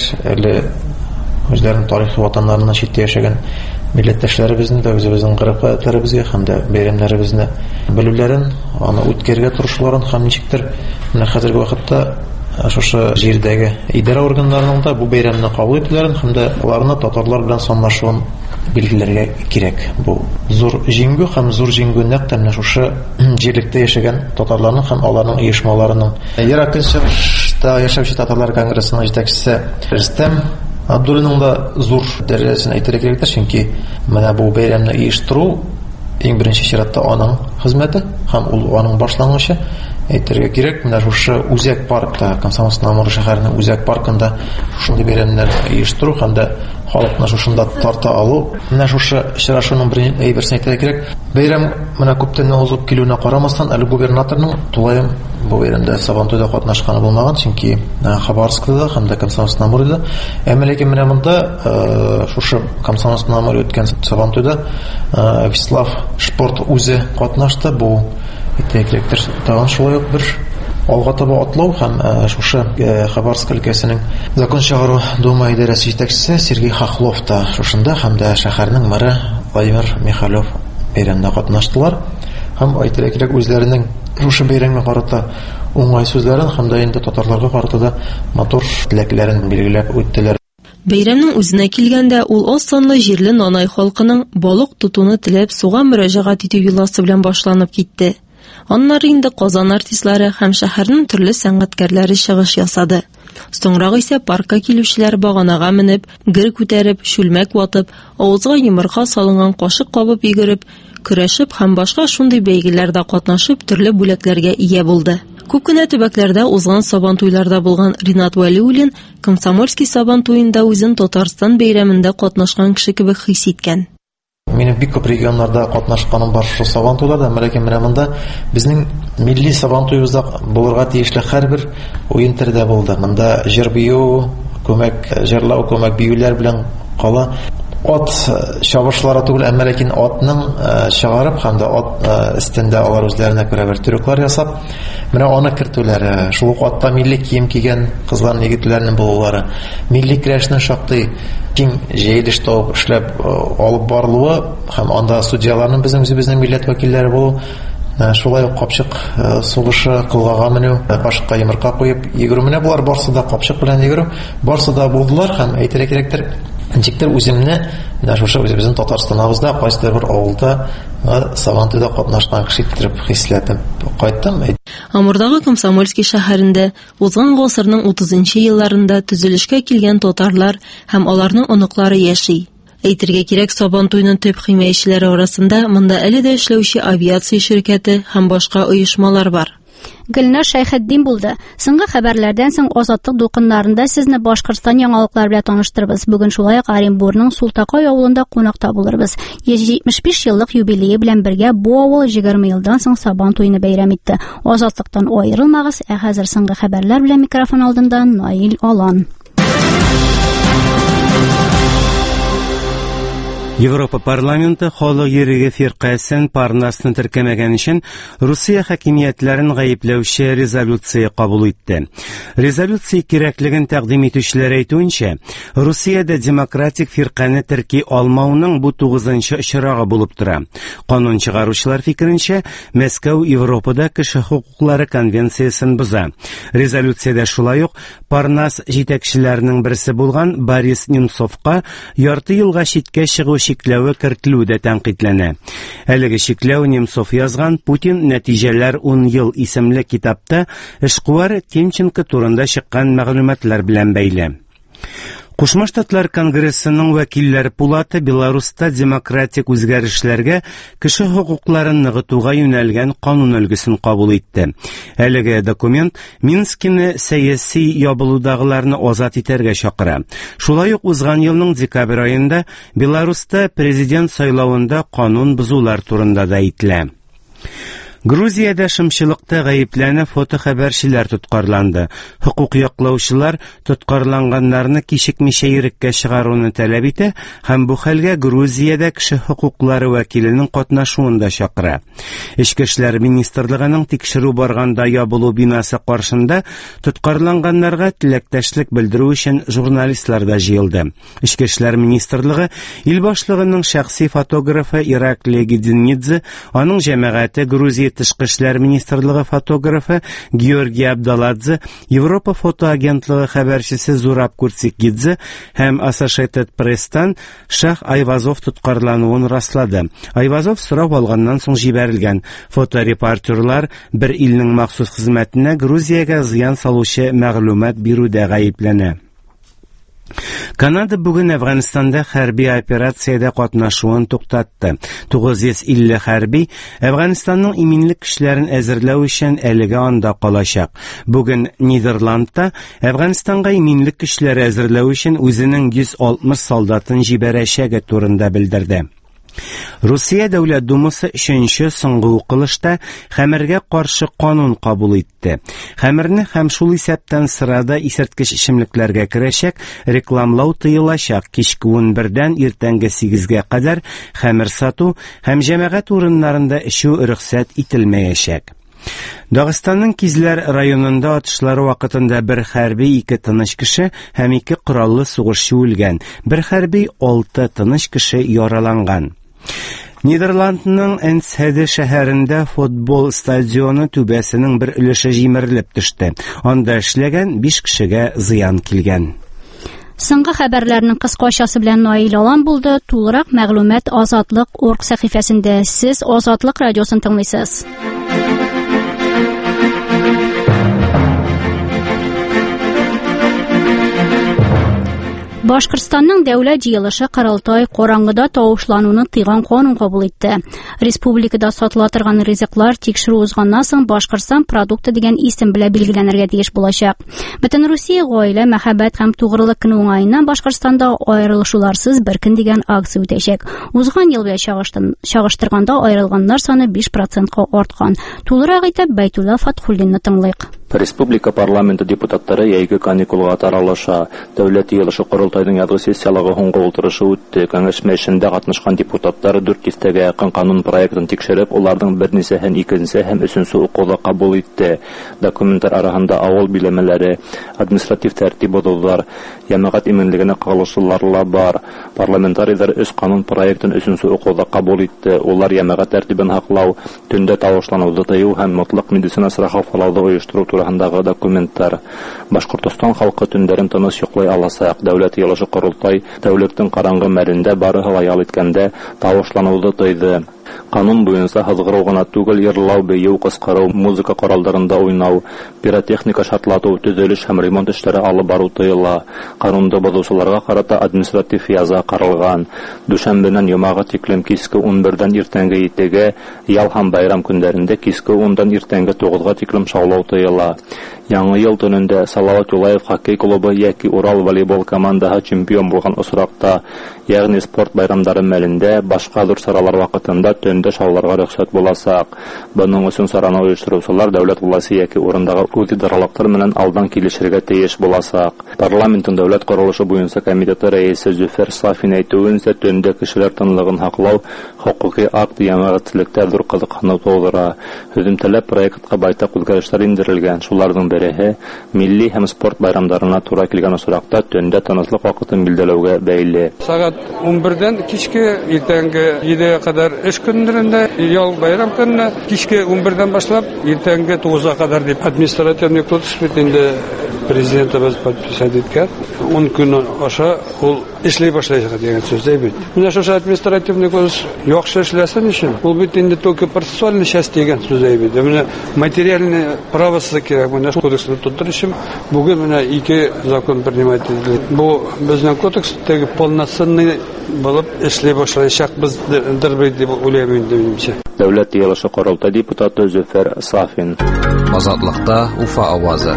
үзләренең тарихи ватаннарына читтә яшәгән милләттәшләребезнең дә үзебезнең гореф-гадәтләребезгә һәм дә бәйрәмнәребезне белүләрен, аны үткәргә тырышларын һәм ничектер менә хәзерге вакытта шушы җирдәге идарә органнарының да бу бәйрәмне кабул итүләрен һәм дә аларны татарлар белән санлашуын билгеләргә кирәк. Бу зур җиңү һәм зур җиңү нәкъ менә шушы җирлектә яшәгән татарларның һәм аларның оешмаларының. Ерак Көнчыгышта яшәүче татарлар конгрессының җитәкчесе Рөстәм Абдуллинның да зур дәрәҗәсен әйтергә кирәк, чөнки менә бу бәйрәмне оештыру иң беренче чиратта аның хезмәте һәм ул аның башлангычы. Әйтергә кирәк, менә шушы үзәк паркта, Комсомольский Амур шәһәренең үзәк паркында шундый бәйрәмнәрне оештыру һәм дә халыкны шушында тарта алу. Менә шушы очрашуның бер әйберсен әйтергә кирәк. Бәйрәм менә күптән узып килүенә карамастан, әле губернаторның тулаем бу бәйрәмдә Сабан туйда катнашканы булмаган, чөнки Хабаровскда һәм дә Комсомольский Амурда. Әмма ләкин менә монда шушы Комсомольский Амур үткән Сабан туйда Вячеслав Шпорт үзе катнашты. Бу әйтәклектер тагын шулай ук бер алга таба атлау һәм шушы Хабаровск өлкәсенең закон чыгару дума идарәсе җитәкчесе Сергей Хохлов та шушында һәм дә шәһәрнең мэры Владимир Михайлов бәйрәмдә катнаштылар. Һәм әйтергә кирәк, үзләренең шушы бәйрәмгә карата уңай сүзләрен һәм дә инде татарларга карата да матур теләкләрен билгеләп үттеләр. Бәйрәмнең үзенә килгәндә, ул аз санлы җирле нанай халкының балык тотуны теләп суга мөрәҗәгать итү юласы белән башланып китте. Аннары инде Казан артистлары һәм шәһәрнең төрле сәнгатькәрләре чыгыш ясады. Соңрак исә паркка килүчеләр баганага менеп, гер күтәреп, шүлмәк ватып, авызга йомырка салынган кашык кабып йөгереп, көрәшеп һәм башка шундый бәйгеләрдә катнашып, төрле бүләкләргә ия булды. Күп кенә төбәкләрдә узган Сабан туйларда булган Ринат Валиуллин Комсомольский Сабан туйында үзен Татарстан бәйрәмендә катнашкан кеше кебек хис иткән. Минем бик күп регионнарда катнашканым бар шушы Сабан туйларда, ләкин менә монда безнең милли Сабан туйыбызда булырга тиешле һәрбер уен төрдә булды. Монда җыр-бию, күмәк җырлау, күмәк биюләр белән кала. ат чабышлары түгел, әмма ләкин атның чыгарып һәм дә ат өстендә алар үзләренә күрә бер трюклар ясап, менә аны кертүләре, шул ук атта милли кием кигән кызларның, егетләрнең булулары, милли көрәшнең шактый киң җәелеш табып эшләп алып барылуы һәм анда судьяларның безнең милләт вәкилләре булу, шулай ук капчык сугышы, кылгага менү, кашыкка йомырка куеп йөгерү, менә булар барсы да капчык белән йөгерү, барсы да булдылар һәм әйтергә кирәктер, ничектер үземне менә шушы үзебезнең Татарстаныбызда кайсыдыр бер авылда Сабантуйда катнашкан кеше итеп хисләтеп кайттым. Амурдагы Комсомольский шәһәрендә узган гасырның 30нчы елларында төзелешкә килгән татарлар һәм аларның оныклары яши. Әйтергә кирәк, Сабантуйның төп химаячеләре арасында монда әле дә эшләүче авиация ширкәте һәм башка оешмалар бар. Гөлнар Шәйхетдин булды. Соңгы хәбәрләрдән соң Азатлык дулкыннарында сезне Башкортстан яңалыклары белән таныштырабыз. Бүген шулай ук Оренбургның Султакай авылында кунакта булырбыз. 175 еллык юбилее белән бергә бу авыл 20 елдан соң Сабантуйны бәйрәм итте. Азатлыктан аерылмагыз. Хәзер соңгы хәбәрләр белән микрофон алдында Наил Алан. Европа парламенты халык йөрәге фиркасын Парнасны теркәмәгән өчен Русия хакимиятләрен гаепләүче резолюция кабул итте. Резолюция кирәклеген тәкъдим итүчеләр әйтүенчә, Русиядә демократик фирканы терки алмауның бу 9нчы очрагы булып тора. Канун чыгаручылар фикеренчә, Мәскәү Европада кеше хукуклары конвенциясын боза. Резолюциядә шулай ук Парнас җитәкчеләренең берсе булган Борис Немцовка ярты елга читкә чыгу чикләве кертелүдә тәнкыйтьләнә. Әлеге чикләү Немцов язган Путин нәтиҗәләр 10 ел исемле китапта эшкуар Тимченко турында чыккан мәгълүматлар белән бәйле. Кушма Штатлар Конгрессының вәкилләр пулаты Беларуста демократик үзгәрешләргә, кеше хукукларын ныгытуга юнәлгән канун өлгесен кабул итте. Әлеге документ Минскны сәяси ябылудагыларны азат итәргә чакыра. Шулай ук узган елның декабрь аенда Беларуста президент сайлауында канун бузулар турында да әйтелә. Грузиядә шымчылыкта гаепләнеп фотохәбәрчеләр тоткарланды. Хукук яклаучылар тоткарланганнарны кичекмичә иреккә чыгаруны таләп итә һәм бу хәлгә Грузиядә кеше хукуклары вәкиленең катнашуын да чакыра. Эчке эшләр министрлыгының тикшерү барганда ябылу бинасы каршында тоткарланганнарга теләктәшлек белдерү өчен журналистлар да җыелды. Эчке эшләр министрлыгы ил башлыгының шәхси фотографы Ираклий Гединидзе, аның җәмәгате Грузия Тышкы эшләр министрлыгы фотографы Георгий Абдаладзе, Европа фотоагентлыгы хәбәрчесе Зураб Курцикидзе һәм Associated Press-тан Шах Айвазов тоткарлануын раслады. Айвазов сорап алганнан соң җибәрелгән. Фоторепортерлар бер илнең махсус хезмәтенә Грузиягә зыян салучы мәгълүмат бирүдә гаепләнә. Канада бүген Әфганстанда хәрби операциядә катнашуын туктатты. 950 хәрби Әфганстанның иминлек көчләрен әзерләү өчен әлегә анда калачак. Бүген Нидерландта Әфганстанга иминлек көчләре әзерләү өчен үзенең 160 солдатын җибәрәчәге турында белдерде. Русия Дәүләт Думасы 3нче соңгы укылышта хәмергә каршы канун кабул итте. Хәмерне һәм шул исәптән сырада исерткеч эчемлекләргә керәчәк, рекламлау тыелачак. Кичке 11дән иртәнге 8гә кадәр хәмер сату һәм җәмәгать урыннарында эчү рөхсәт ителмәячәк. Дагыстанның Кизләр районында атышлары вакытында бер хәрби, 2 тыныч кеше һәм 2 кораллы сугышчы үлгән. Бер хәрби, 6 тыныч кеше яраланган. Нидерландның Энсхеде шәһәрендә футбол стадионы түбәсенең бер өлеше җимерелеп төште. Анда эшләгән 5 кешегә зыян килгән. Соңгы хәбәрләрнең кыскачасы белән Наил Алан булды. Тулырак мәгълүмат Азатлык.org сәхифәсендә. Сез Азатлык радиосын тыңлыйсыз. Башкортстанның дәүләт җыелышы Корылтай караңгыда тавышлануны тыйган канун кабул итте. Республикада сатыла торган ризыклар тикшерү узганнан соң Башкортстан продукты дигән исем белән билгеләнергә тиеш булачак. Бөтен Русия гаилә, мәхәббәт һәм тугрылык көне уңаеннан Башкортстанда аерылышуларсыз бер көн дигән акция үтәчәк. Узган ел белән чагыштырганда аерылганнар саны 5%-ка арткан. Тулырак итеп Бәйтулла Фатхуллинны тыңлыйк. Республика парламенты депутаттары яйгы каникулга таралыша. Дәүләт йыелышы корылтайның язгы сессиялыгы һуңгы утырышы үтте. Кәңәшмәшендә катнашкан депутаттар 400-гә якын канун проектын тикшереп, уларның бернисәһен икенче һәм өченче укуда кабул итте. Документлар арасында авыл биләмәләре, административ тәртип бозулар, җәмәгать иминлегенә кагылышлар бар. Парламентарийлар өч канун проектын өченче укуда кабул итте. Улар җәмәгать тәртибен хаклау, төндә тавышлануды тыю һәм мотлак медицина страховкалауды оештыру турысындагы документлар. Башкортстан халкы төндәрен тыныч йоклый аласак. Дәүләт йыелышы корылтай дәүләттең караңгы мәрендә барыһы ял иткәндә тавышлануды тыйды. Канун буенча хызгыру гына түгел, йырлау, бейеү, кыскыру, музыка коралларында уйнау, пиротехника шартлату, төзелеш һәм ремонт эшләре алып бару тыела. Канунда бозучыларга карата административ яза каралган. Дүшәмбеннән йомага тиклем киске 11-дән иртәнге 7-гә, ял һәм байрам көннәрендә киске 10-дан иртәнге 9-га тиклем шаулау тыела. Яңа ел төнендә Салават Юлаев хоккей клубы яки Урал волейбол командаһы чемпион булган осракта, ягъни спорт байрамнары мәлендә, башка зур саралар вакытында төндә шауларга рөхсәт буласак. Буның өчен сараны оештыручылар дәүләт власты яки урындагы үз идаралыклар белән алдан килешергә тиеш буласак. Парламентның дәүләт корылышы буенча комитеты рәисе Зөфәр Сафин әйтүенчә, төндә кешеләр тынлыгын хаклау хокукый акт җәмәгатьчелеккә зур кызыксыну тудыра. Һөҗүмтәләп проектка байтак үзгәрешләр индерелгән. Шуларның береһе милли һәм спорт байрамнарына туры килгән осракта төндә тынычлык вакытын билдәләүгә бәйле. Сагат 11-дән кичке иртәнге 7-гә кадәр эш көннәрендә, ял байрам көнне кичке 11-дән башлап иртәнге 9-га кадәр дип административный кодекс битендә президентыбыз подписать иткән. 10 көн аша ул эшләй башлаячак дигән сүз әйбит. Менә шушы административный кодекс яхшы эшләсен өчен ул бит инде только процессуальный часть дигән сүз әйбит. Менә материальный правосы кирәк. Менә кодексны тутыру өчен бүген менә 2 закон принимать ителде. Бу безнең кодекстәге полноценный булып эшләй башлаячакбыз дип уйлыйм инде. Дәүләт йыелышы корылтай депутаты Зөфәр Сафин. Азатлыкта Уфа авазы.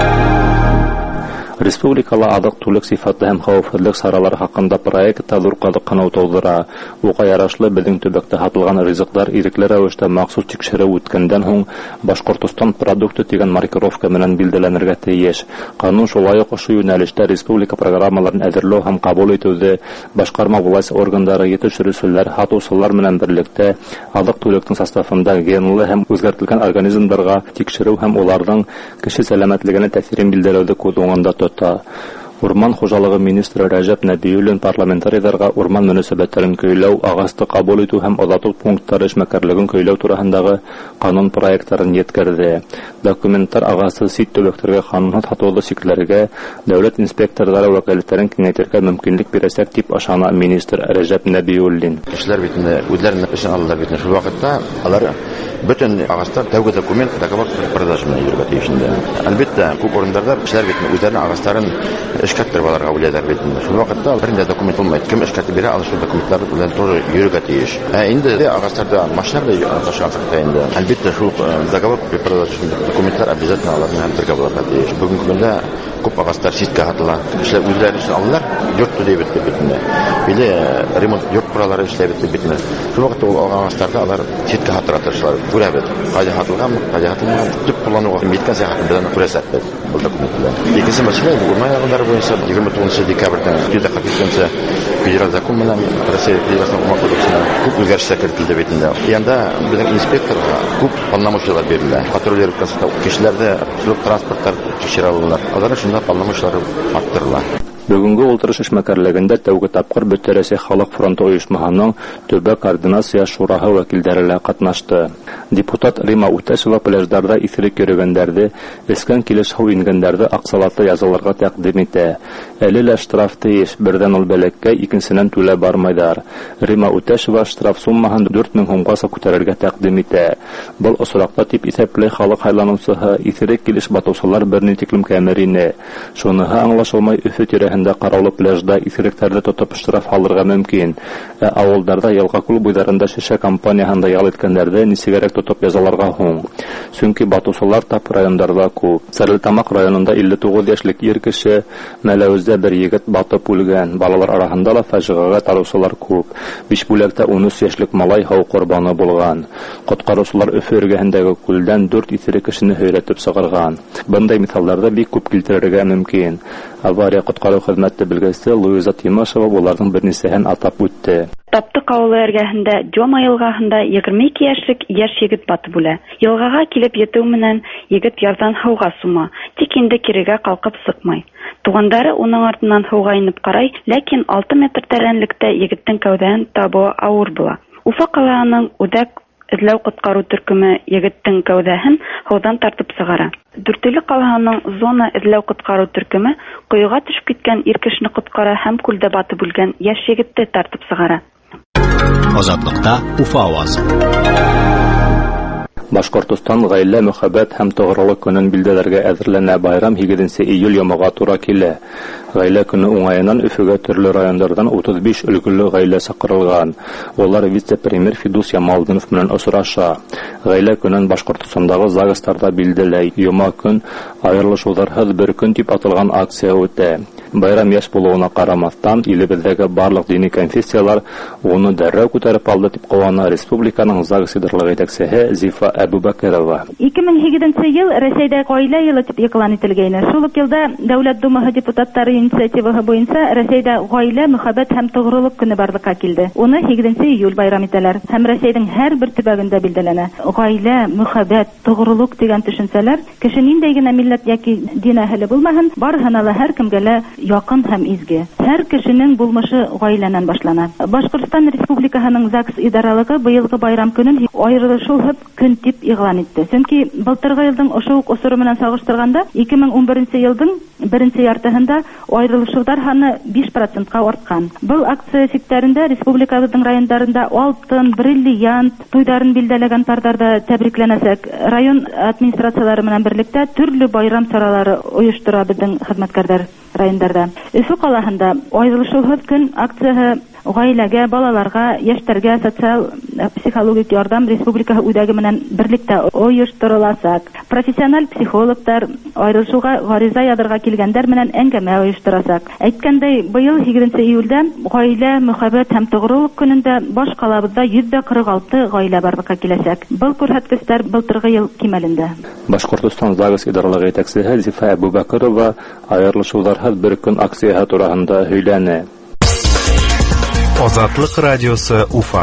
Республикала азык-түлек сыйфаты һәм хәвефсезлек саралары хакында проектта зур кызыксыну тудыра. Ука ярашлы безнең төбәктә һатылган ризыклар ирекле рәвештә махсус тикшерү үткәндән һуң Башкортстан продукты дигән маркировка белән билдәләнергә тиеш. Канун шулай ук ошо юнәлештә республика программаларын әзерләү һәм кабул итүдә башкарма власть органнары җитештерүчеләр, хатучылар белән берлектә азык-түлектең составында генлы һәм үзгәртелгән организмнарга тикшерү һәм уларның кеше сәламәтлегенә тәэсирен билдәләүдә күзуңында Урман хуҗалыгы министры Рәҗәп Нәбиуллин парламентарийларга урман мөнәсәбәтләрен көйләү, агасты кабул итү һәм азату пунктлары эшмәкәрлеген көйләү турысындагы канун проектларын yetkерде. Документлар агасы сит төбәкләргә канунны татулы сикләргә, дәүләт инспекторлары вәкаләтләрен киңәйтергә мөмкинлек бирәсәк дип ашана министр Рәҗәп Нәбиуллин. Эшләр битендә үзләренә эшен алалар бит. Шул вакытта алар бөтен агастар тәүге документ договор продажа белән йөргә тиешендә. Әлбәттә, күп урыннарда эшләр битендә үзләренең агастарын эшкәттер баларга уйлыйлар бит. Шул вакытта бернидә документ булмайды. Кем эшкәтте бирә, алар шул документлар белән тоже йөргә тиеш. Инде агастарда машина белән ташырга инде. Әлбәттә, шул договор продажа документлар обязательно аларны һәм бергә булырга тиеш. Бүгенге көндә күп агастар ситкә хатыла. Эшләр үзләре өчен алалар, йорт төзеп битендә. Биле ремонт йорт куралары эшләп битендә. Шул вакытта ул агастарда алар ситкә хатыра тырышлар. Күрәбез. Кайда хатылган, кайда хатылмаган, төп куллануга биткән сәгать белән күрәсәк бу документлар. Икенче мәсьәлә урман ягыннары буенча 29 декабрьдән юлда капитанция федераль закон менән Россия Федерациясының кодексына күп үзгәрешләр кертелде бит инде. Янда безнең инспекторга күп полномочиялар бирелә. Патрульләр кешеләрдә транспорттар тикшерә алалар. Алар шунда полномочиялар арттырыла. Бүгенге ултырыш эшмәкәрлегендә тәүге тапкыр Бөтәрәсәй халык фронты оешмаһының төбәк координация шураһы вәкилләре катнашты. Депутат Рима Үтәшева пляждарда исерек йөргәндәрне, эскән килеш һау ингәндәрне аксалатлы язылырга тәкъдим итә. Әле лә штраф тиеш, бердән ул бәләккә, икенчесеннән түлә бармайдар. Рима Үтәшева штраф суммаһын 4000 сумга күтәрергә тәкъдим итә. Бу осракта тип исәпле халык хайланучыһы исерек килеш батучылар берни тиклем кәмерине. Шуныһы аңлашылмай Өфе тирәһендә эргәһендә караулы пляжда исерекләрне тотып штраф алырга мөмкин. Авылдарда Елга-Күл буйларында шешә компаниясында ял иткәннәрне ничегәрәк тотып язаларга һуң? Чөнки батучылар тап районнарда күп. Сәрлетамак районында 59 яшьлек ир кеше Мәләвездә бер егет батып үлгән. Балалар арасында да фаҗигага тарусылар күп. 5 бүләктә 13 яшьлек малай һау корбаны булган. Коткаручылар Өфе эргәһендәге күлдән 4 исере кешене хөйрәтеп сыгырган. Бындай мисалларда бик күп килтерергә мөмкин. Авария коткару хезмәте белгесе Луиза Тимошева буларның бернисен атап үтте. Таптык авылы эргәһендә Джома елгаһында 22 яшьлек яшь егет батып үлә. Елгага килеп йетү менән егет ярдан һауга сума, тик инде кирегә калкып сыкмый. Тугандары уның артыннан һауга инеп карай, ләкин 6 метр тәрәнлектә егеттең кәүдәен табуы авыр була. Уфа калаһының Үдәк эзләү коткару төркеме егеттең кәүдәһен һаудан тартып сыгара. Дүртөйле калаһының зона эзләү коткару төркеме коега төшеп киткән ир кешене коткара һәм күлдә батып үлгән яшь егетте тартып сыгара. Азатлыкта Уфа авазы. Башкортстан гаилә, мөхәббәт һәм тугрылык көнен билдәләргә әзерләнә. Байрам 7 июль ямага туры килә. Гаилә көне уңаеннан Өфөгә төрле районнардан 35 өлгеле гаилә сакырылган. Олар вице-премьер Фидус Ямалдинов белән очраша. Гаилә көнен Башкортстандагы Загстарда билдәләй. Йома көн аерылышуларсыз бер көн дип аталган акция үтә. Байрам яшь булуына карамастан, илебездәге барлык дини конфессиялар уны дәррәү күтәреп алды дип куана республиканың Загс идарәлеге җитәкчесе Зифа Әбүбәкерова. 2007 ел Россиядә гаилә елы дип игълан ителгән. Шул ук елда Дәүләт Думаһы депутатлары инициативаһы буенча Россиядә гаилә, мөхәббәт һәм тугрылык көне барлыкка килде. Уны 7 июль байрам итәләр һәм Россиянең һәрбер төбәгендә билдәләнә. Гаилә, мөхәббәт, тугрылык дигән төшенчәләр кеше ниндәй генә милләт яки дин әһеле булмаһын, барыһына ла һәр кемгә лә якын һәм изге. Һәр кешенең булмышы гаиләннән башлана. Башкортстан Республикаһының ЗАГС идарәлеге быелгы байрам көнен аерылышулы көн дип игълан итте. Чөнки былтыргы елның ошо ук осыры менән сагыштырганда 2011 елның беренче яртыһында аерылышулар саны 5%-ка арткан. Был акция сектәрендә республикабызның районнарында алтын, бриллиант туйдарын билдәләгән пардарда тәбрикләнәсәк, район администрацияләре менән берлектә төрле байрам чаралары оештыра безнең хезмәткәрләр районнарда. Өфө калаһында аерылышулы көн акцияһы гаиләгә, балаларга, яшьтәргә социаль психологик ярдәм республика үдәге менән берлектә оештырылачак. Профессиональ психологлар аерылышуга гариза язарга килгәннәр менән әңгәмә оештырачак. Әйткәндәй, быел 7 июльдә гаилә, мөхәббәт һәм тугрылык көнендә баш калабызда 146 гаилә барлыкка киләчәк. Был күрсәткечләр былтыргы ел кимәлендә. Башкортстан ЗАГС идарәлеге җитәкчесе Зифа Әбүбәкерова аерылышуларсыз бер көн акцияһы турында һөйләне. Азатлык радиосы Уфа.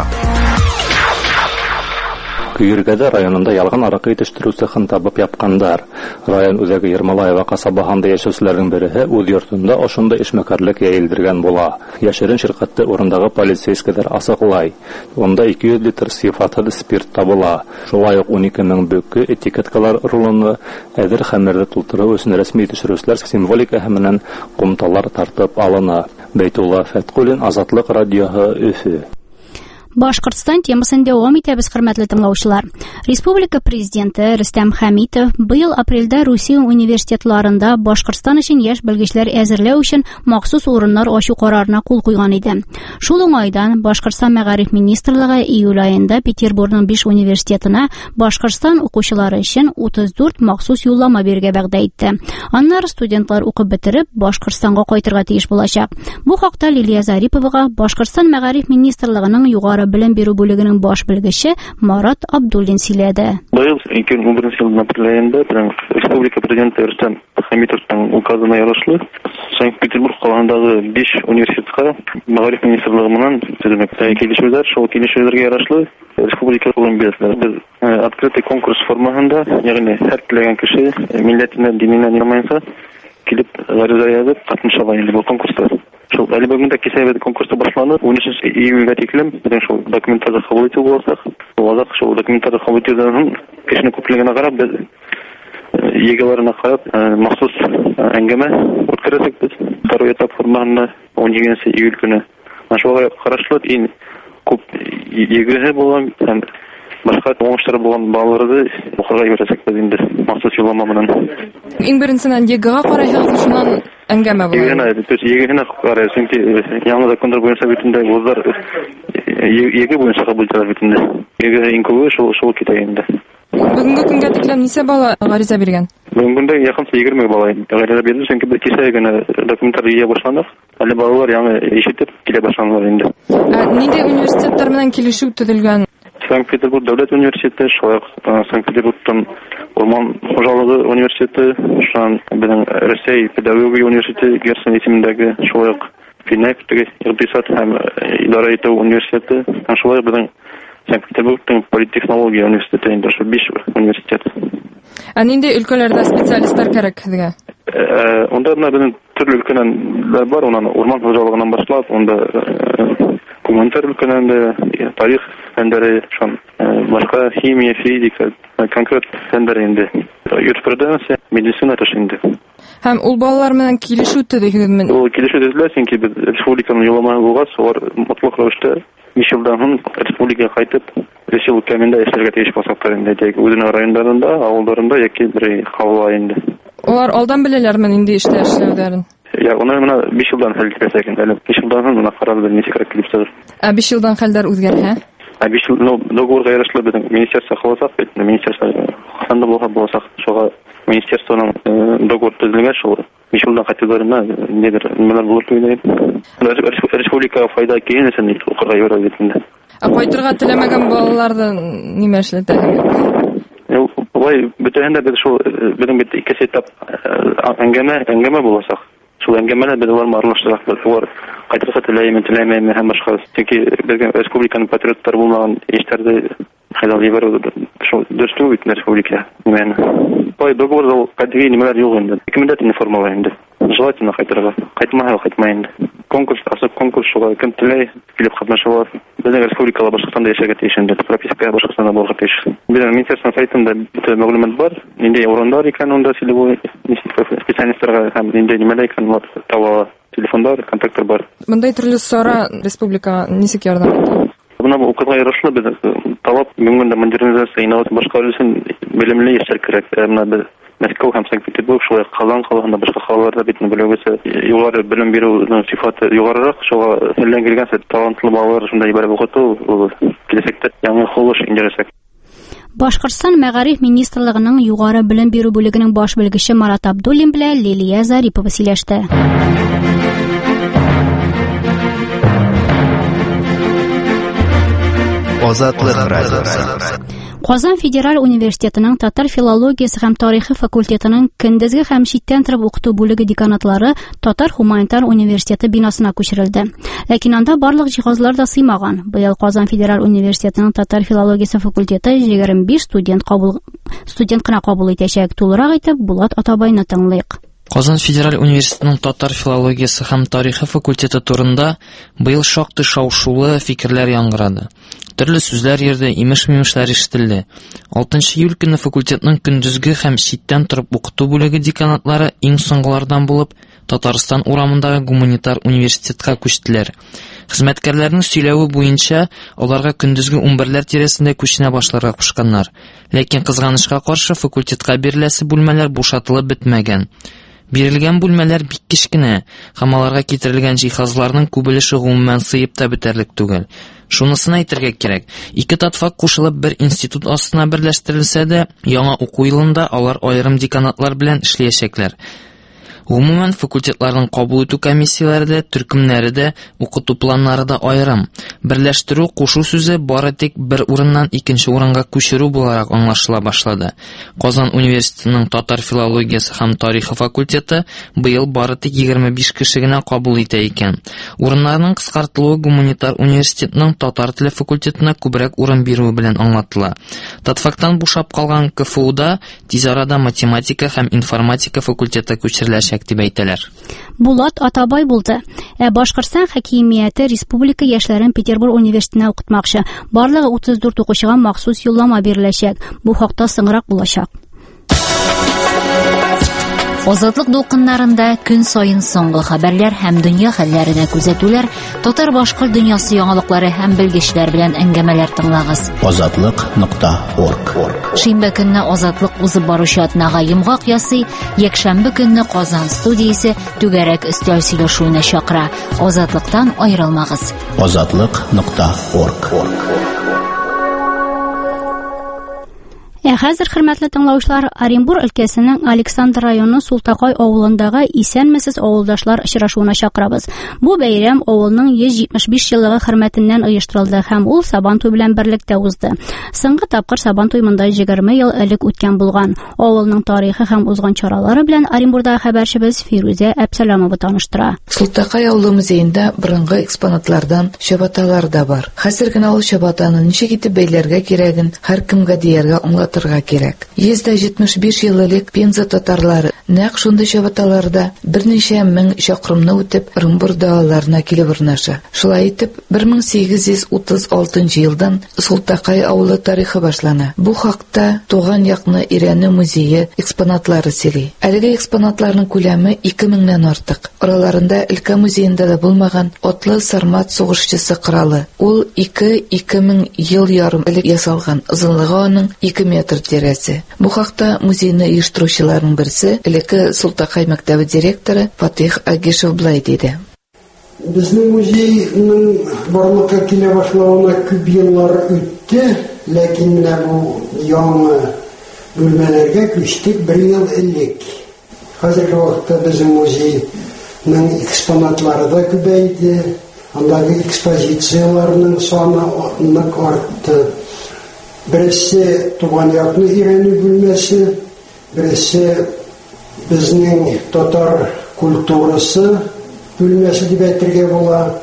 Көйргәдә районында ялган аракы итештерү цехын табып япкандар. Район үзәге Ермолаева касабаһында яшәүчеләрнең береһе үз йортында ошондай эшмәкәрлек яелдергән була. Яшерен ширкәтте урындагы полицейскәләр асыклай. Онда 200 литр сыйфатлы спирт табыла. Шулай ук 12 мең бөккө этикеткалар рулоны әзер хәмердә тултыру өчен рәсми итештерүчеләр символикаһы менән кумталар тартып алына. Бәйтулла Фәткулин, Азатлык радиоһы, Өфө. Башкортстан темасын дәвам итәбез, хөрмәтле тыңлаучылар. Республика президенты Рөстәм Хәмитов быел апрельдә Русия университетларында Башкортстан өчен яшь белгечләр әзерләү өчен махсус урыннар ачу карарына кул куйган иде. Шул уңайдан Башкортстан Мәгариф министрлыгы июль айында Петербургның 5 университетына Башкортстан укучылары өчен 34 махсус юллама бирергә вәгъдә итте. Аннары студентлар укып бетереп Башкортстанга кайтырга тиеш булачак. Бу хакта Лилия Зариповага Башкортстан Мәгариф министрлыгының югары белем бирү бүлегенең баш белгече Марат Абдуллин сөйләде. Быел 2011 елның апрель аенда республика президенты Рөстәм Хәмитовның указына ярашлы Санкт-Петербург каласындагы 5 университетка Мәгариф министрлыгы менән килешүләр, шул килешүләргә ярашлы республика кулын бирәләр. Без открытый конкурс формасында, ягъни һәр теләгән кеше милләтенә, диненә ярамайса килеп гариза язып катнаша ала инде бу конкурста. Шул әле бүгендә кисәбез конкурсы башланды. 13 июльгә тиклем безнең шул документларны кабул итү булсак, вазак шул документларны кабул итүдән кешене күплегенә карап, без егеләренә карап, махсус әңгәмә үткәрәсек без. Второй этап формасында 17 июль көне. Шуңа карашлы ин күп егере булган һәм башка уңышлар булган балаларны укырга йөрәсек без инде махсус юллама менән. Иң беренчедән егыга карайсыз, шуннан әңгәмә була. Егене карар, чөнки яңа закондар буенча бөтенләй вузлар еге буенча кабул ителә бөтенләй. Еге иң күбе шул китә инде. Бүгенге көнгә тиклем ничә бала гариза биргән? Бүгенгә якын 20 бала гариза бирде, чөнки без кичә генә документлар ия башладык. Әле балалар яңа ишетеп килә башладылар инде. Нинди университетлар менән килешү төзелгән? Санкт-Петербург дәүләт университеты, шулай ук Санкт-Петербургтан Урман хуҗалыгы университеты, шуның белән Россия педагогия университеты Герцен исемендәге, шулай ук Финек икътисад һәм идара итү университеты, һәм шулай ук белән Санкт-Петербургтың политтехнология университеты инде шу 5 университет. Нинди өлкәләрдә специалистлар кирәк сезгә? Онда безнең төрле өлкәләр бар, оннан урман хуҗалыгынан башлап, онда гуманитар өлкәләрендә тарих фәннәре, шун башка химия, физика, конкрет фәннәр инде. Юридика, медицина төшендә. Һәм ул балалар менән килешү төзегезме? Ул килешү төзелә, чөнки без республиканың юлламасы булгач, алар мотлак рәвештә 5 елдан соң республикага кайтып, 5 ел кәмендә эшләргә тиеш булсаклар инде, үзенең районнарында, авылларында яки бер кавла инде. Алар алдан беләләрме инде эшләүләрен? Я, оны менә 5 елдан хәл итәсәк инде. 5 елдан соң менә карар бер ничек килеп чыгыр. 5 елдан хәлләр үзгәрә, 5 ел договорга ярашлы безнең министерство халасак, министерство хәнде булсак, шуга министерствоның договор төзелгән шул. 5 елдан кайтуларына нидер менә булыр дип. Республикага файда килгәнсен укырга ярар дип инде. Кайтырга теләмәгән балаларны нимә эшләтәләр? Ой, бөтенләй без шул безнең бит ике этап әңгәмә буласак. Шул әңгәмәне без алар аралаштырак, алар кайтырга теләмәйме һәм башка. Чөнки безнең республиканың патриотлар булмаган яшьләрдә хәлал ибарә шул дөрестү бит республика. Ой, договорда кадри нимәләр юк инде. Документлар формалар инде. Желательно кайтырга. Кайтмай инде. Конкурс шуга кем теләй килеп катнашалар. Безнең республикада башкортстанда яшәргә тиеш инде. Прописка башкортстанда булырга тиеш. Безнең министерство сайтында бөтен мәгълүмат бар. Инде урыннар икән, онда сөйләп специалистларга һәм инде нимәләр икән, таба телефондар, контактлар бар. Мондай төрле сара республика ничек ярдәм итә? Бuna укырга ярашлы без талап бүгенгә модернизация инновация башка өчен белемле яшьләр кирәк. Менә без Мәскәү һәм Санкт-Петербург, шулай Казан калганда башка халыкларда бит белүгесе югары белем бирүнең сыйфаты югарырак, шуга хәлләнгән талантлы балалар шунда ибарә укыту киләчәктә яңа хулыш индерәсәк. Башкортстан Мәгариф министрлыгының югары белем бирү бүлегенең баш белгече Марат Абдуллин белән Лилия Зарипова сөйләште. Азатлык радиосы. Казан федераль университетының татар филологиясе һәм тарихы факультетының көндезге һәм читтән торып укыту бүлеге деканатлары Татар гуманитар университеты бинасына күчерелде. Ләкин анда барлык җиһазлар да сыймаган. Быел Казан федераль университетының татар филологиясе факультеты 25 студент кына кабул итәчәк. Тулырак итеп Булат Атабайны тыңлыйк. Казан федераль университетының татар филологиясе һәм тарихы факультеты турында быел шактый шау-шулы фикерләр яңгырады. Төрле сүзләр йөрде, имеш-мимешләр ишетелде. 6 июль көнне факультетның көндезге һәм читтән торып укыту бүлеге деканатлары иң соңгылардан булып Татарстан урамындагы гуманитар университетка күчтеләр. Хезмәткәрләрнең сөйләве буенча, аларга көндезге 11ләр тирәсендә күченә башларга кушканнар. Ләкин кызганычка каршы факультетка биреләсе бүлмәләр бушатылып бетмәгән. Бирелгән бүлмәләр бик кичкенә, һәм аларга китерелгән җиһазларның күбелеше гомумән сыеп та бетәрлек түгел. Шунысын әйтергә кирәк, ике татфак кушылып бер институт астына берләштерелсә дә, яңа уку елында алар аерым деканатлар белән эшләячәкләр. Гомумән факультетларның кабул итү комиссияләре дә, төркемнәре дә, укыту планнары да аерым. Берләштерү, кушу сүзе бары тик бер урыннан икенче урынга күчерү буларак аңлашыла башлады. Казан университетының татар филологиясе һәм тарихы факультеты быел бары тик 25 кеше генә кабул итә икән. Урыннарның кыскартылуы гуманитар университетының татар теле факультетына күбрәк урын бирүе белән аңлатыла. Татфактан бушап калган КФУда тиз арада математика һәм информатика факультеты күчереләчәк дип әйтәләр. Булат Атабай булды. Башкортстан хакимияте республика яшьләрен Петербург университетына укытмакчы. Барлыгы 34 укучыга махсус юллама биреләчәк. Бу хакта соңрак булачак. Азатлык дулкыннарында көн сайын соңгы хәбәрләр һәм дөнья хәлләренә күзәтүләр, татар-башкорт дөньясы яңалыклары һәм белгечләр белән әңгәмәләр тыңлагыз. Азатлык.орг. Шимбә көнне Азатлык узып баручы атнага йомгак ясый, якшәмбе көнне Казан студиясе түгәрәк өстәл сөйләшүенә чакыра. Азатлыктан аерылмагыз. Азатлык.орг. Хәзер, хөрмәтле тыңлаучылар, Оренбур өлкәсенең Александр районы Султакай авылындагы Исәнмесез авылдашлар очрашуына чакырабыз. Бу бәйрәм авылның 175 еллыгы хөрмәтеннән оештырылды һәм ул Сабантуй белән берлектә узды. Соңгы тапкыр Сабантуй монда 20 ел элек үткән булган. Авылның тарихы һәм узган чаралары белән Оренбурдагы хәбәрчебез Фирүзә Әбсәләмова таныштыра. Султакай авылы музеенда борынгы экспонатлардан чабаталар да бар. Хәзер генә ул чабатаны ничек итеп бәйләргә кирәген һәркемгә дияргә аңлатырга кирәк. 175 ел элек Пенза татарлары нәкъ шундый чабаталарда берничә мең чакрымны үтеп Оренбур дәваларына килеп урнаша. Шулай итеп 1836 елдан Султакай авылы тарихы башлана. Бу хакта туган якны Ирәне музее экспонатлары сөйли. Әлеге экспонатларның күләме 2000ннән артык. Араларында өлкә музеенда да булмаган атлы Сармат сугышчысы коралы. Ул 2000 ел ярым элек ясалган. Озынлыгы аның 2 метр тирәсе. Бу хакта музейны оештыручыларның берсе, элекке Султакай мәктәбе директоры Фатих Агишев булай диде. Безнең музейның барлыкка килә башлауына күп еллар үтте, ләкин менә бу яңа бүлмәләргә күчтек 1 ел элек. Хәзерге вакытта безнең музейның экспонатлары да күбәйде, андагы экспозицияларның саны нык артты. Берсе туган якны Ирәне бүлмәсе, берсе безнең татар культурасы бүлмәсе дип әйтергә була.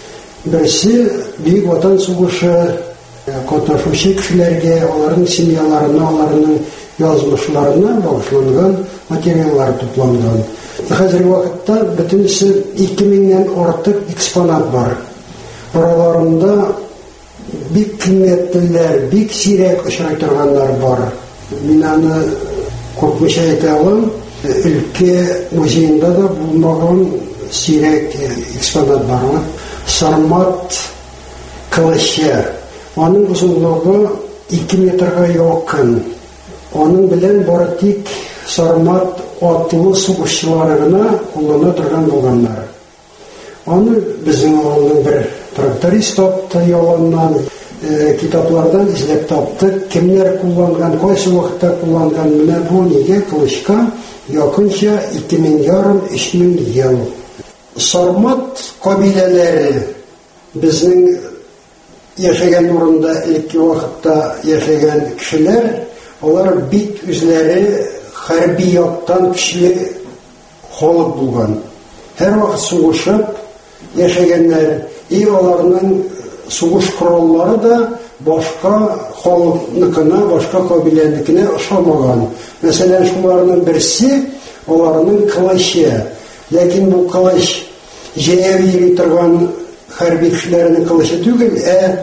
Берсе Бөек Ватан сугышы катнашучы кешеләргә, аларның семьяларына, аларның язмышларына багышланган материаллар тупланган. Хәзерге вакытта бөтенесе 2000ннән артык экспонат бар. Араларында бик кыйммәтлеләр, бик сирәк очрый торганнар бар. Мин аны күпмечә әйтә алам. Өлкә музеенда да булмаган сирәк экспонат бар. Сармат кылычы. Аның озынлыгы 2 метрга якын. Аның белән бары тик Сармат атлы сугышчылары гына куллана торган булганнар. Аны безнең авылның бер тракторист тапты яланнан, китаплардан изләп тапты. Кемнәр кулланган, кайсы вакытта кулланган, менә бу нигә кылычка якынча 2000-3000 ел. Сармат кабиләләре безнең яшәгән урында элекке вакытта яшәгән кешеләр, алар бит үзләре хәрби яктан көчле халык булган. Һәр вакыт сугышып яшәгәннәр, аларның сугыш кораллары да башка халыкныкына, башка кабиләнекенә ошамаган. Мәсәлән, шуларның берсе аларның кылычы. Ләкин бу кылыч җәяп йөри торган хәрби кешеләрнең кылычы түгел,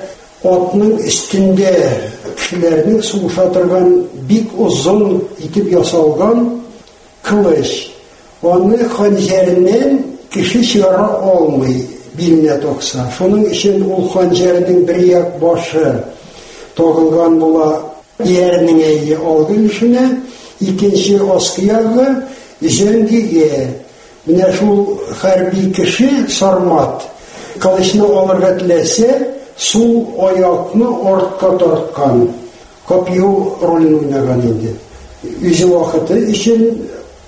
атның өстендә кешеләрнең сугыша торган бик узын итеп ясалган кылыч. Аны ханҗәреннән кеше чыгара алмый, биленә токса. Шуның өчен ул ханҗәрнең бер як башы тагылган була диярнең әйе алгы ишенә, икенче аскы ягы җәңгигә. Менә шул хәрби кеше Сармат кылычны алырга теләсә, сул аякны артка тарткан, копью ролен уйнаган инде. Үзе вакыты өчен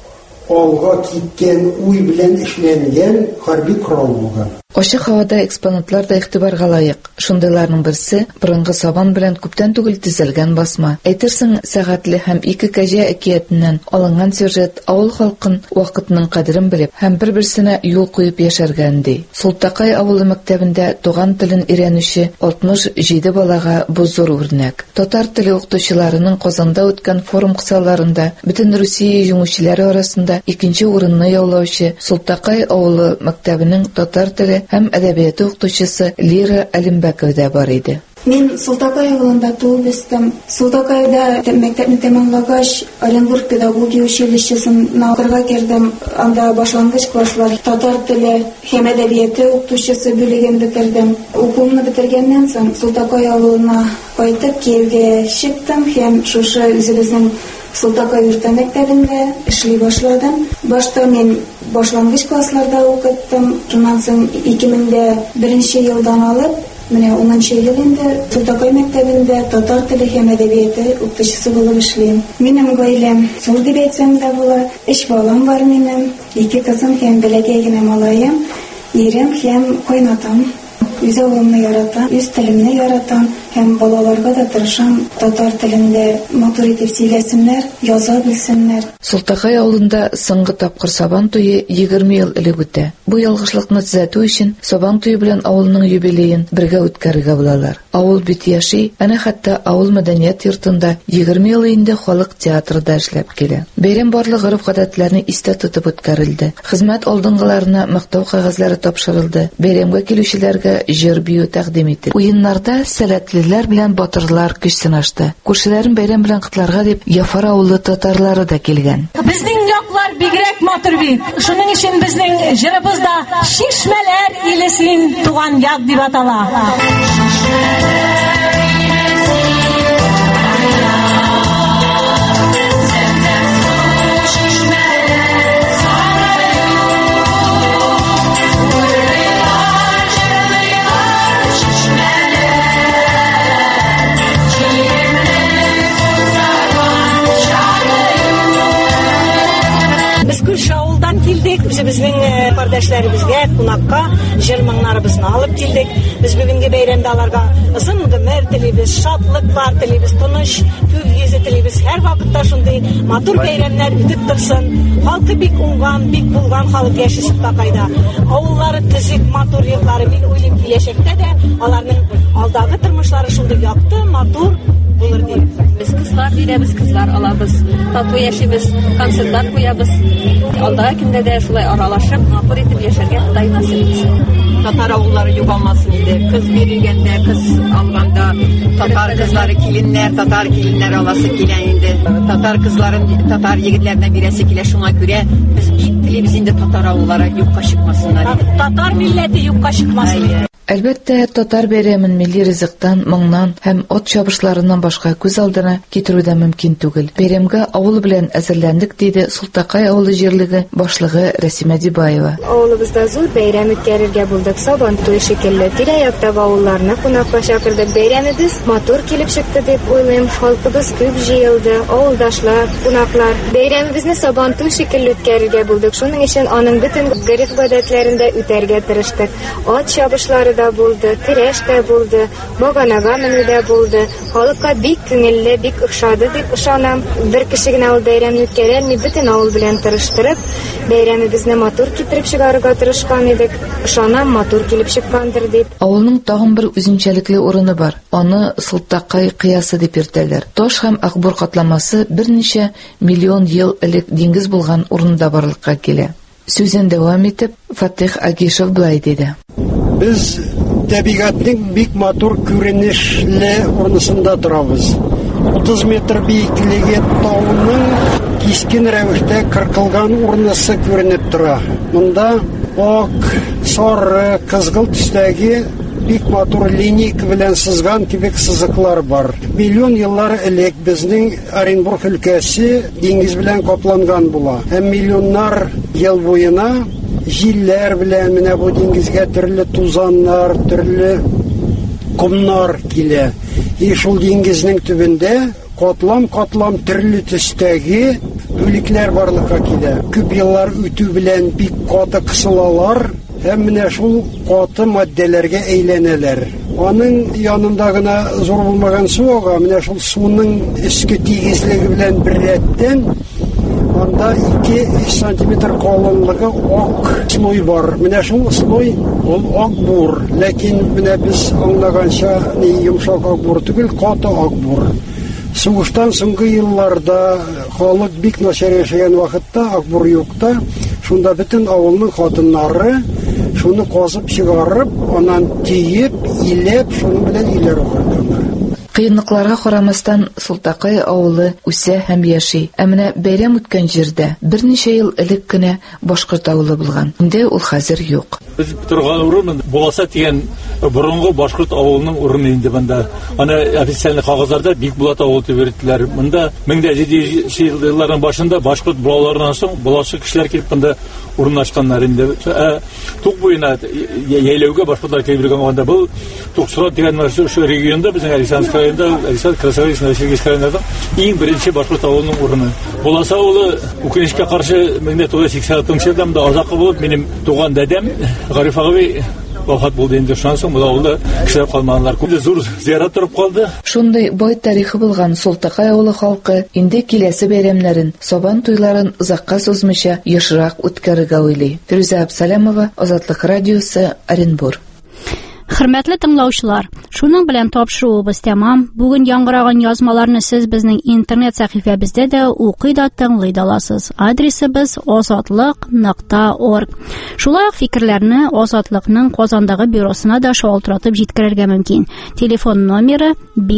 алга киткән уй белән эшләнгән хәрби корал булган. Ачык һавада экспонатлар да игътибарга лаек. Шундыйларның берсе борынгы сабан белән күптән түгел төзелгән басма. Әйтерсең, сәгатьле һәм 2 кәҗә әкиятеннән алынган сюжет авыл халкын вакытның кадерен белеп һәм бер-берсенә юл куеп яшәргән ди. Султакай авылы мәктәбендә туган телен өйрәнүче 67 балага бу зур үрнәк. Татар теле укытучыларының Казанда үткән форум кысаларында бөтен Русия җиңүчеләре арасында 2нче урынны яулаучы Султакай авылы мәктәбенең татар теле һәм әдәбияты укытучысы Лира Әлимбәкова да бар иде. Мен Султакай авылында туып үстем. Султакайда мәктәпне тәмамлагач, Оренбург педагогия училищесына укырга кирдем. Анда башлангыч класслар татар теле һәм әдәбияты укытучысы бүлеген бетердем. Укуымны бетергәннән соң Султакай авылына кайтып Киевгә чыктым һәм шушы үзебезнең Султакай урта мәктәбендә эшли башладым. Башта мен башлангыч классларда укыттым. Шуннан соң 2001 елдан алып менә 10 ел инде Султакай мәктәбендә татар теле һәм әдәбияты укытучысы булып эшлим. Минем гаиләм зур дип әйтсәм дә була. 3 балам бар минем, 2 кызым һәм бәләкәй генә малаем, ирем һәм кайнатам. Үз авылымны яратам, үз телемне яратам һәм балаларга да тырышам татар телендә матур итеп сөйләсеннәр, яза белсеннәр. Султакай авылында соңгы тапкыр Сабан туе 20 ел элек үтә. Бу ялгышлыкны төзәтү өчен Сабан туе белән авылның юбилеен бергә үткәрергә булалар. Авыл бит яши, әнә хәтта авыл мәдәният йортында 20 ел инде халык театрында эшләп килә. Бәйрәм барлык гореф-гадәтләрне истә тотып үткәрелде. Хезмәт алдынгыларына мактау кагазлары тапшырылды. Бәйрәмгә килүчеләргә җыр бию тәкъдим ителде. Уеннарда сәләтлеләр белән батырлар көч сынашты. Күршеләрен бәйрәм белән котларга дип Яфар авылы татарлары да килгән. Безнең яклар бигрәк матур бит. Шуның өчен безнең җырыбызда Шишмәләр илесин туган як дип атала. Безнең кардәшләребезгә кунакка җырмаңнарыбызны алып килдек. Без бүгенге бәйрәмдә аларга озын гомер телибез, шатлыклар телибез, тыныч күк йөзе телибез. Һәр вакытта шундый матур бәйрәмнәр үтеп торсын. Халкы бик уңган, бик булган халык яши Султакайда. Авыллары төзек, матур йортлары, мин уйлыйм киләчәктә дә аларның алдагы тормышлары шундый якты, матур булыр дип. Без кызлар бирәбез, кызлар алабыз. Тату яшибез, концертлар куябыз. Алдагы көндә дә шулай аралашып, матур итеп яшәргә Ходай насыйп итсен. Татар авыллары югалмасын иде. Кыз биргәндә, кыз алганда татар кызлары киленнәр, татар киленнәр аласы килә инде. Татар кызларын татар егетләренә бирәсе килә, шуңа күрә без бик телибез инде татар авыллары юкка чыкмасыннар. Татар милләте юкка чыкмасын. Әлбәттә, татар бәйрәмен милли ризыктан, моңнан һәм от чабышларыннан башка күз алдына китерү мөмкин түгел. Бәйрәмгә авыл белән әзерләндек, диде Султакай авылы җирлеге башлыгы Рәсимә Дибаева. Авылыбызда зур бәйрәм үткәрергә булдык. Сабан туе шикелле тирә-яктагы авылларны кунакка чакырдык. Бәйрәмебез матур килеп чыкты дип уйлыйм. Халкыбыз күп җыелды, авылдашлар, кунаклар. Бәйрәмебезне Сабан туе шикелле үткәрергә булдык. Шуның өчен аның бөтен гореф-гадәтләрендә үтәргә тырыштык. От чабышлары да булды, көрәш тә булды, баганага менү дә булды. Халыкка бик күңелле, бик охшады дип ышанам. Бер кеше генә ул бәйрәмне үткәрәлми, бөтен авыл белән тырыштырып, бәйрәмебезне матур китереп чыгарырга тырышкан идек. Ышанам, матур килеп чыккандыр дип. Авылның тагын бер үзенчәлекле урыны бар. Аны Султакай кыясы дип йөртәләр. Таш һәм Акбур катламасы берничә миллион ел элек диңгез булган урында барлыкка килә. Сүзен дәвам итеп, Фатих Агишев булай диде. Biz табигатьнең бик матур күренешле урынысында торабыз. 30 метр биеклеге тауның кискен рәвештә кыркылган урынысы күренеп тора. Монда ак, сары, кызгыл төстәге бик матур линейка белән сызган кебек сызыклар бар. Миллион еллар элек безнең Оренбург өлкәсе диңгез белән капланган була. Һәм миллионнар ел буена җилләр белән менә бу диңгезгә төрле тузаннар, төрле кумнар килә. И шул диңгезнең төбендә катлам-катлам төрле төстәге бүлекләр барлыкка килә. Күп еллар үтү белән бик каты кысылалар һәм менә шул каты матдәләргә әйләнәләр. Аның янында гына зур булмаган суга, менә шул суның эске тигезлеге белән бер рәттән анда 2 сантиметр калынлыгы ак слой бар. Менә шул слой ул ак бур, ләкин менә без аңлаганча йомшак ак бур түгел, каты ак бур. Сугыштан соңгы елларда халык бик начар яшәгән вакытта Акбур юкта, шунда бөтен авылның хатыннары шуны казып чыгарып, аннан тиеп, илеп, шуның белән илер алганнар. Кыенлыкларга карамастан Султакай авылы үсә һәм яши. Ә менә бәйрәм үткән җирдә берничә ел элек кенә башкорт авылы булган. Инде ул хәзер юк. Без торган урын буласа дигән борынгы башкорт авылының урыны инде монда. Аны официаль кагазларда Бикбулат авылы дип йөртәләр. Монда 1700 елларның башында башкорт булалардан соң булашы кешеләр килеп монда урнашканнар инде. Тук буена яйләүгә башкортлар килеп йөргән анда бу Туксырат дигән шу регионда безнең Александр Александр Красавец Новосибирск районында иң беренче башкорт авылының урыны. Буласа улы үкенечкә каршы 1986 елда монда азакы булып минем туган дәдәм Гариф агай вафат булды инде. Шуннан соң бу авылда кешеләр калмаганнар. Күп зур зиярат торып калды. Шундый бай тарихы булган Султакай авылы халкы инде киләсе бәйрәмнәрен, Сабан туйларын узакка сузмыйча ешрак үткәрергә уйлый. Фирүзә Абсалямова, Азатлык радиосы, Оренбур. Хөрмәтле тыңлаучылар, шуның белән тапшыруыбыз тәмам. Бүген яңгыраган язмаларны сез безнең интернет сәхифәбездә дә укый да тыңлый да аласыз. Адресыбыз azatlык.org. Шулай ук фикерләрне Азатлыкның Казандагы бюросына да шалтыратып җиткерергә мөмкин. Телефон номеры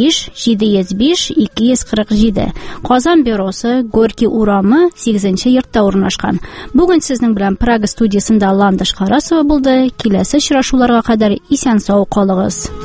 5-705-247. Казан бюросы, Горький урамы, 8-нче йортта урнашкан. Бүген сезнең белән Прага студиясында Ландыш Карасова булды. Киләсе очрашуларга кадәр исән сау калыгыз.